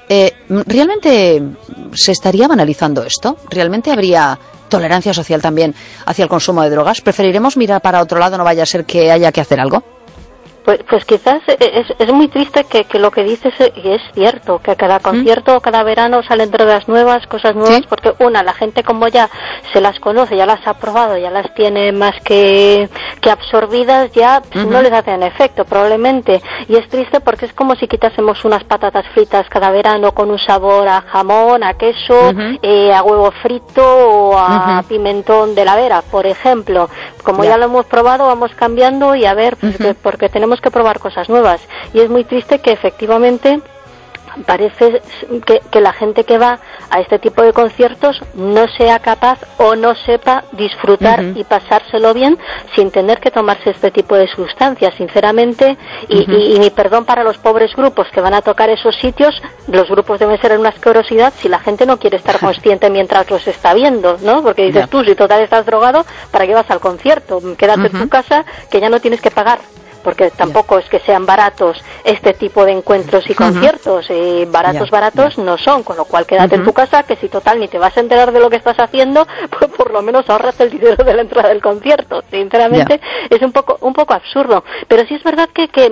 ¿Realmente se estaría banalizando esto? ¿Realmente habría tolerancia social también hacia el consumo de drogas? ¿Preferiremos mirar para otro lado, no vaya a ser que haya que hacer algo? Pues quizás es muy triste que lo que dices es cierto, que cada concierto, cada verano salen drogas nuevas, cosas nuevas, ¿sí? Porque la gente como ya se las conoce, ya las ha probado, ya las tiene más que absorbidas, ya no les hacen efecto probablemente, y es triste porque es como si quitásemos unas patatas fritas cada verano con un sabor a jamón, a queso, a huevo frito o a pimentón de la Vera, por ejemplo. Como ya lo hemos probado, vamos cambiando y a ver, pues, porque tenemos que probar cosas nuevas. Y es muy triste que efectivamente parece que la gente que va a este tipo de conciertos no sea capaz o no sepa disfrutar y pasárselo bien sin tener que tomarse este tipo de sustancias, sinceramente, y mi perdón para los pobres grupos que van a tocar esos sitios. Los grupos deben ser en una asquerosidad si la gente no quiere estar consciente mientras los está viendo, ¿no? Porque dices tú, si total estás drogado, ¿para qué vas al concierto? Quédate en tu casa, que ya no tienes que pagar. Porque tampoco es que sean baratos este tipo de encuentros y conciertos, baratos no son, con lo cual quédate en tu casa, que si total ni te vas a enterar de lo que estás haciendo, pues por lo menos ahorras el dinero de la entrada del concierto. Sinceramente es un poco absurdo, pero sí es verdad que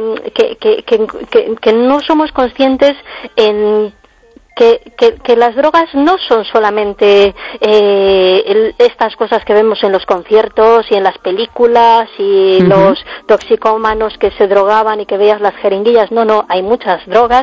no somos conscientes en que las drogas no son solamente estas cosas que vemos en los conciertos y en las películas y los toxicómanos que se drogaban y que veías las jeringuillas. No, hay muchas drogas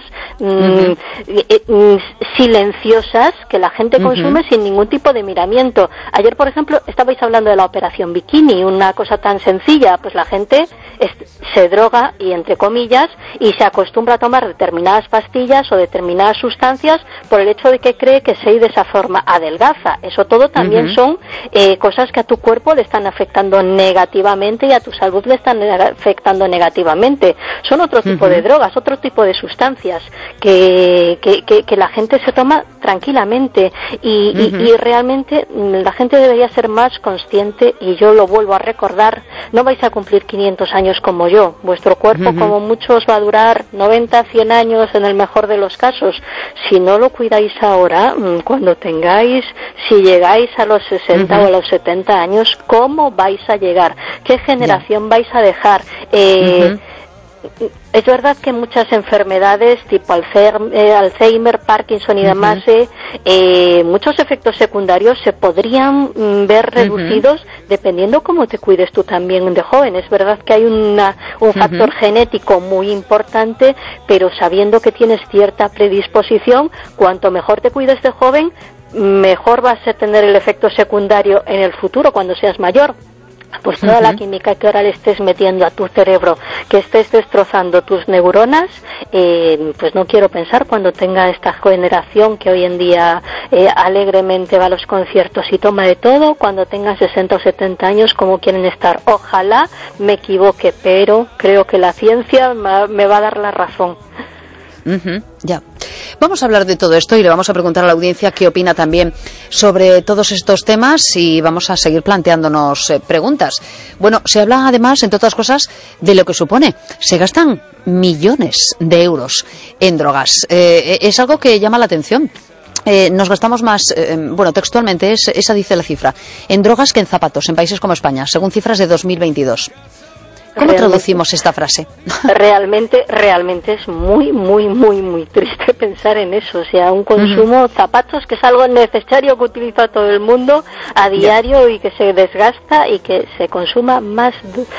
silenciosas que la gente consume sin ningún tipo de miramiento. Ayer, por ejemplo, estabais hablando de la operación bikini, una cosa tan sencilla. Pues la gente se droga, y entre comillas, y se acostumbra a tomar determinadas pastillas o determinadas sustancias por el hecho de que cree que si de esa forma adelgaza. Eso todo también son cosas que a tu cuerpo le están afectando negativamente y a tu salud le están afectando negativamente. Son otro tipo de drogas, otro tipo de sustancias que la gente se toma tranquilamente y realmente la gente debería ser más consciente, y yo lo vuelvo a recordar. No vais a cumplir 500 años como yo. Vuestro cuerpo como muchos va a durar 90, 100 años en el mejor de los casos. Si no lo cuidáis ahora, cuando si llegáis a los 60 o a los 70 años, ¿cómo vais a llegar? ¿Qué generación vais a dejar? Es verdad que muchas enfermedades tipo Alzheimer, Parkinson y demás, muchos efectos secundarios se podrían ver reducidos dependiendo cómo te cuides tú también de joven. Es verdad que hay un factor genético muy importante, pero sabiendo que tienes cierta predisposición, cuanto mejor te cuides de joven, mejor vas a tener el efecto secundario en el futuro cuando seas mayor. Pues toda la química que ahora le estés metiendo a tu cerebro, que estés destrozando tus neuronas, pues no quiero pensar cuando tenga esta generación que hoy en día alegremente va a los conciertos y toma de todo, cuando tengan 60 o 70 años, cómo quieren estar. Ojalá me equivoque, pero creo que la ciencia me va a dar la razón. Ya. Vamos a hablar de todo esto y le vamos a preguntar a la audiencia qué opina también sobre todos estos temas, y vamos a seguir planteándonos preguntas. Bueno, se habla además, entre otras cosas, de lo que supone. Se gastan millones de euros en drogas. Es algo que llama la atención. Nos gastamos más, textualmente esa dice la cifra, en drogas que en zapatos en países como España, según cifras de 2022. ¿Cómo traducimos esta frase? Realmente es muy triste pensar en eso. O sea, un consumo, zapatos, que es algo necesario que utiliza todo el mundo a diario y que se desgasta y que se consuma más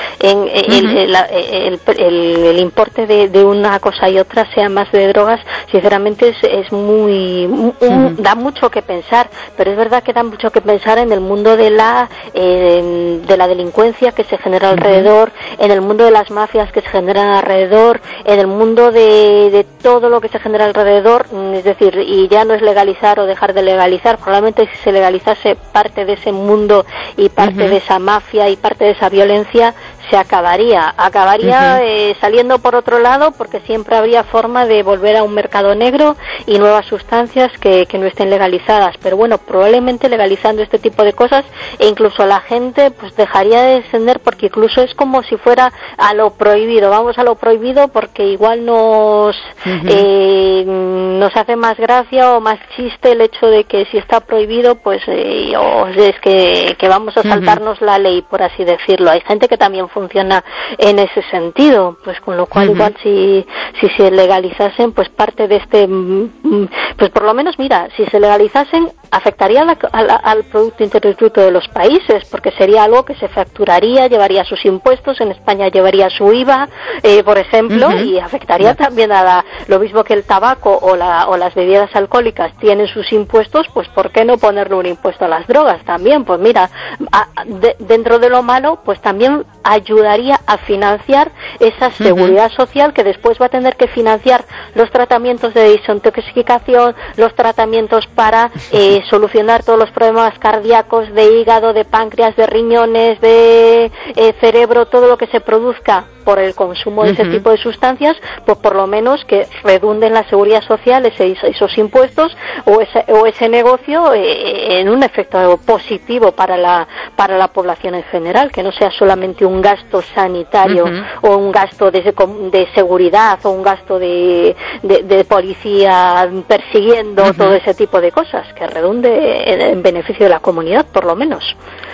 el importe de una cosa y otra sea más de drogas. Sinceramente es muy da mucho que pensar, pero es verdad que da mucho que pensar en el mundo de la delincuencia que se genera alrededor, en el mundo de las mafias que se generan alrededor, en el mundo de todo lo que se genera alrededor. Es decir, y ya no es legalizar o dejar de legalizar, probablemente si se legalizase parte de ese mundo y parte de esa mafia y parte de esa violencia, se acabaría saliendo por otro lado, porque siempre habría forma de volver a un mercado negro y nuevas sustancias que no estén legalizadas. Pero bueno, probablemente legalizando este tipo de cosas, e incluso la gente pues dejaría de descender, porque incluso es como si fuera a lo prohibido. Vamos a lo prohibido porque igual nos hace más gracia o más chiste el hecho de que si está prohibido, pues es que vamos a saltarnos la ley, por así decirlo. Hay gente que también funciona en ese sentido, pues con lo cual igual si se legalizasen, pues parte de este, pues por lo menos, mira, si se legalizasen afectaría al Producto Interior Bruto de los países, porque sería algo que se facturaría, llevaría sus impuestos, en España llevaría su IVA, por ejemplo, y afectaría también lo mismo que el tabaco o las bebidas alcohólicas tienen sus impuestos, pues ¿por qué no ponerle un impuesto a las drogas también? Pues mira, dentro de lo malo, pues también ayudaría a financiar esa seguridad social que después va a tener que financiar los tratamientos de desintoxicación, los tratamientos para solucionar todos los problemas cardíacos, de hígado, de páncreas, de riñones, de cerebro, todo lo que se produzca por el consumo de ese tipo de sustancias, pues por lo menos que redunde en la seguridad social esos impuestos o ese negocio en un efecto positivo para la población en general, que no sea solamente un gasto sanitario o un gasto de seguridad o un gasto de policía persiguiendo todo ese tipo de cosas, que redunde en beneficio de la comunidad, por lo menos.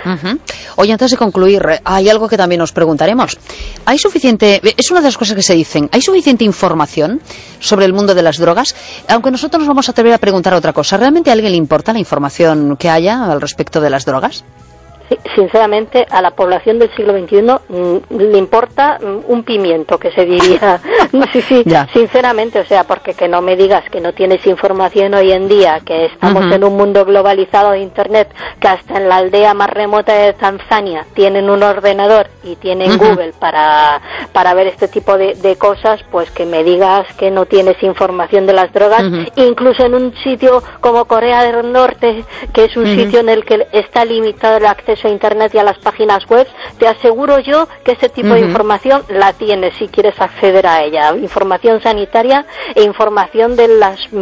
Oye, antes de concluir, hay algo que también nos preguntaremos. ¿Hay suficiente, es una de las cosas que se dicen, ¿hay suficiente información sobre el mundo de las drogas? Aunque nosotros nos vamos a atrever a preguntar otra cosa, ¿realmente a alguien le importa la información que haya al respecto de las drogas? Sinceramente, a la población del siglo XXI le importa un pimiento, que se diría. Sinceramente, o sea, porque que no me digas que no tienes información hoy en día, que estamos en un mundo globalizado de Internet, que hasta en la aldea más remota de Tanzania tienen un ordenador y tienen Google para ver este tipo de cosas, pues que me digas que no tienes información de las drogas, incluso en un sitio como Corea del Norte, que es un sitio en el que está limitado el acceso a Internet y a las páginas web, te aseguro yo que ese tipo de información la tienes si quieres acceder a ella. Información sanitaria e información de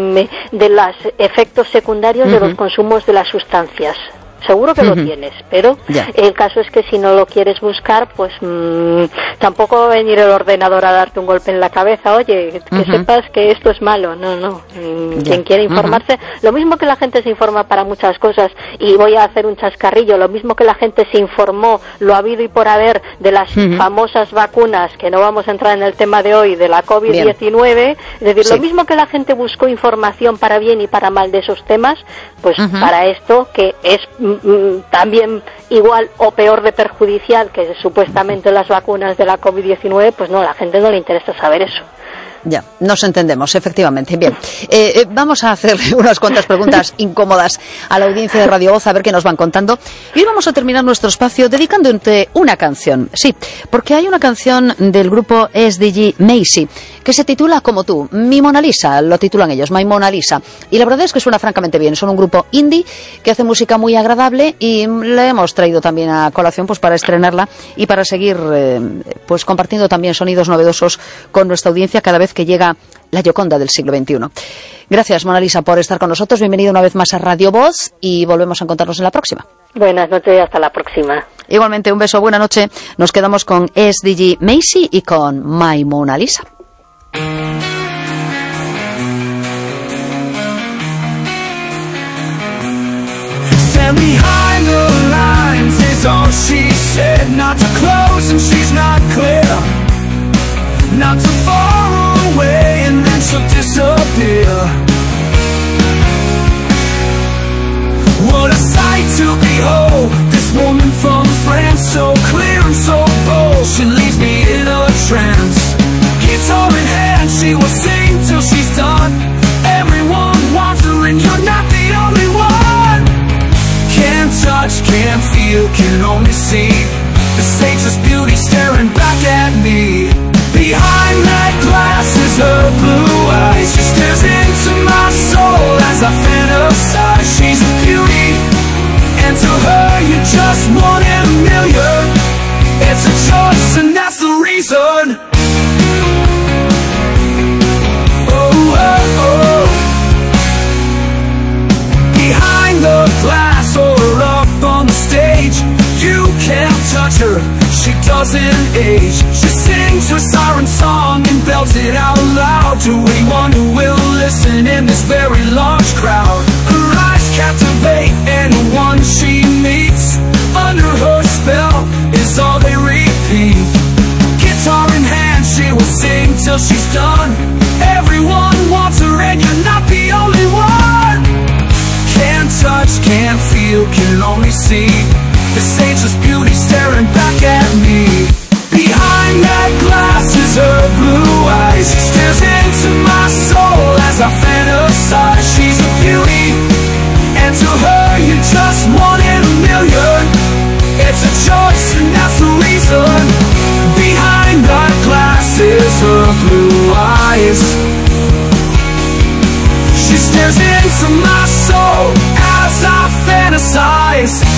los efectos secundarios de los consumos de las sustancias. Seguro que lo tienes, pero el caso es que si no lo quieres buscar, pues tampoco va a venir el ordenador a darte un golpe en la cabeza. Oye, que sepas que esto es malo. No. Quien quiere informarse, lo mismo que la gente se informa para muchas cosas, y voy a hacer un chascarrillo, lo mismo que la gente se informó, lo habido y por haber, de las famosas vacunas, que no vamos a entrar en el tema de hoy, de la COVID-19, es decir, lo mismo que la gente buscó información para bien y para mal de esos temas, pues para esto, que es también igual o peor de perjudicial que supuestamente las vacunas de la COVID-19, pues no, a la gente no le interesa saber eso. Ya, nos entendemos, efectivamente. Bien, vamos a hacer unas cuantas preguntas incómodas a la audiencia de Radio Voz, a ver qué nos van contando. Y hoy vamos a terminar nuestro espacio dedicándote una canción. Sí, porque hay una canción del grupo SDG Macy que se titula como tú, Mi Mona Lisa, lo titulan ellos, My Mona Lisa. Y la verdad es que suena francamente bien. Son un grupo indie que hace música muy agradable y la hemos traído también a colación pues para estrenarla y para seguir pues compartiendo también sonidos novedosos con nuestra audiencia cada vez que llega la Gioconda del siglo XXI. Gracias, Mona Lisa, por estar con nosotros. Bienvenida una vez más a Radio Voz y volvemos a encontrarnos en la próxima. Buenas noches y hasta la próxima. Igualmente, un beso, buena noche. Nos quedamos con SDG Macy y con My Mona Lisa. Stand behind the lines is all she said. said not to close and she's not clear, not too far away and then she'll disappear. What a sight to behold, this woman from France, so clear and so bold, she leaves me in a trance. Guitar in hand, she will sing till she's done. Everyone wants her and you're not the only one. Can't touch, can't feel, can only see the stageless beauty staring back at me. Behind that glass is her blue eyes. She stares into my soul as I fantasize. She's a beauty, and to her you're just one in a million. It's a choice and that's the reason. Oh, oh, oh. Behind the glass or up on the stage, you can't touch her, she doesn't age. She sings her siren song and belts it out loud to anyone who will listen in this very large crowd. Her eyes captivate anyone she meets. Under her spell is all they repeat. Guitar in hand, she will sing till she's done. Everyone wants her and you're not the only one. Can't touch, can't feel, can only see the sageless beauty staring back at me. Behind that glass is her blue eyes. She stares into my soul as I fantasize. She's a beauty, and to her you're just one in a million. It's a choice and that's the reason. Behind that glass is her blue eyes. She stares into my soul as I fantasize.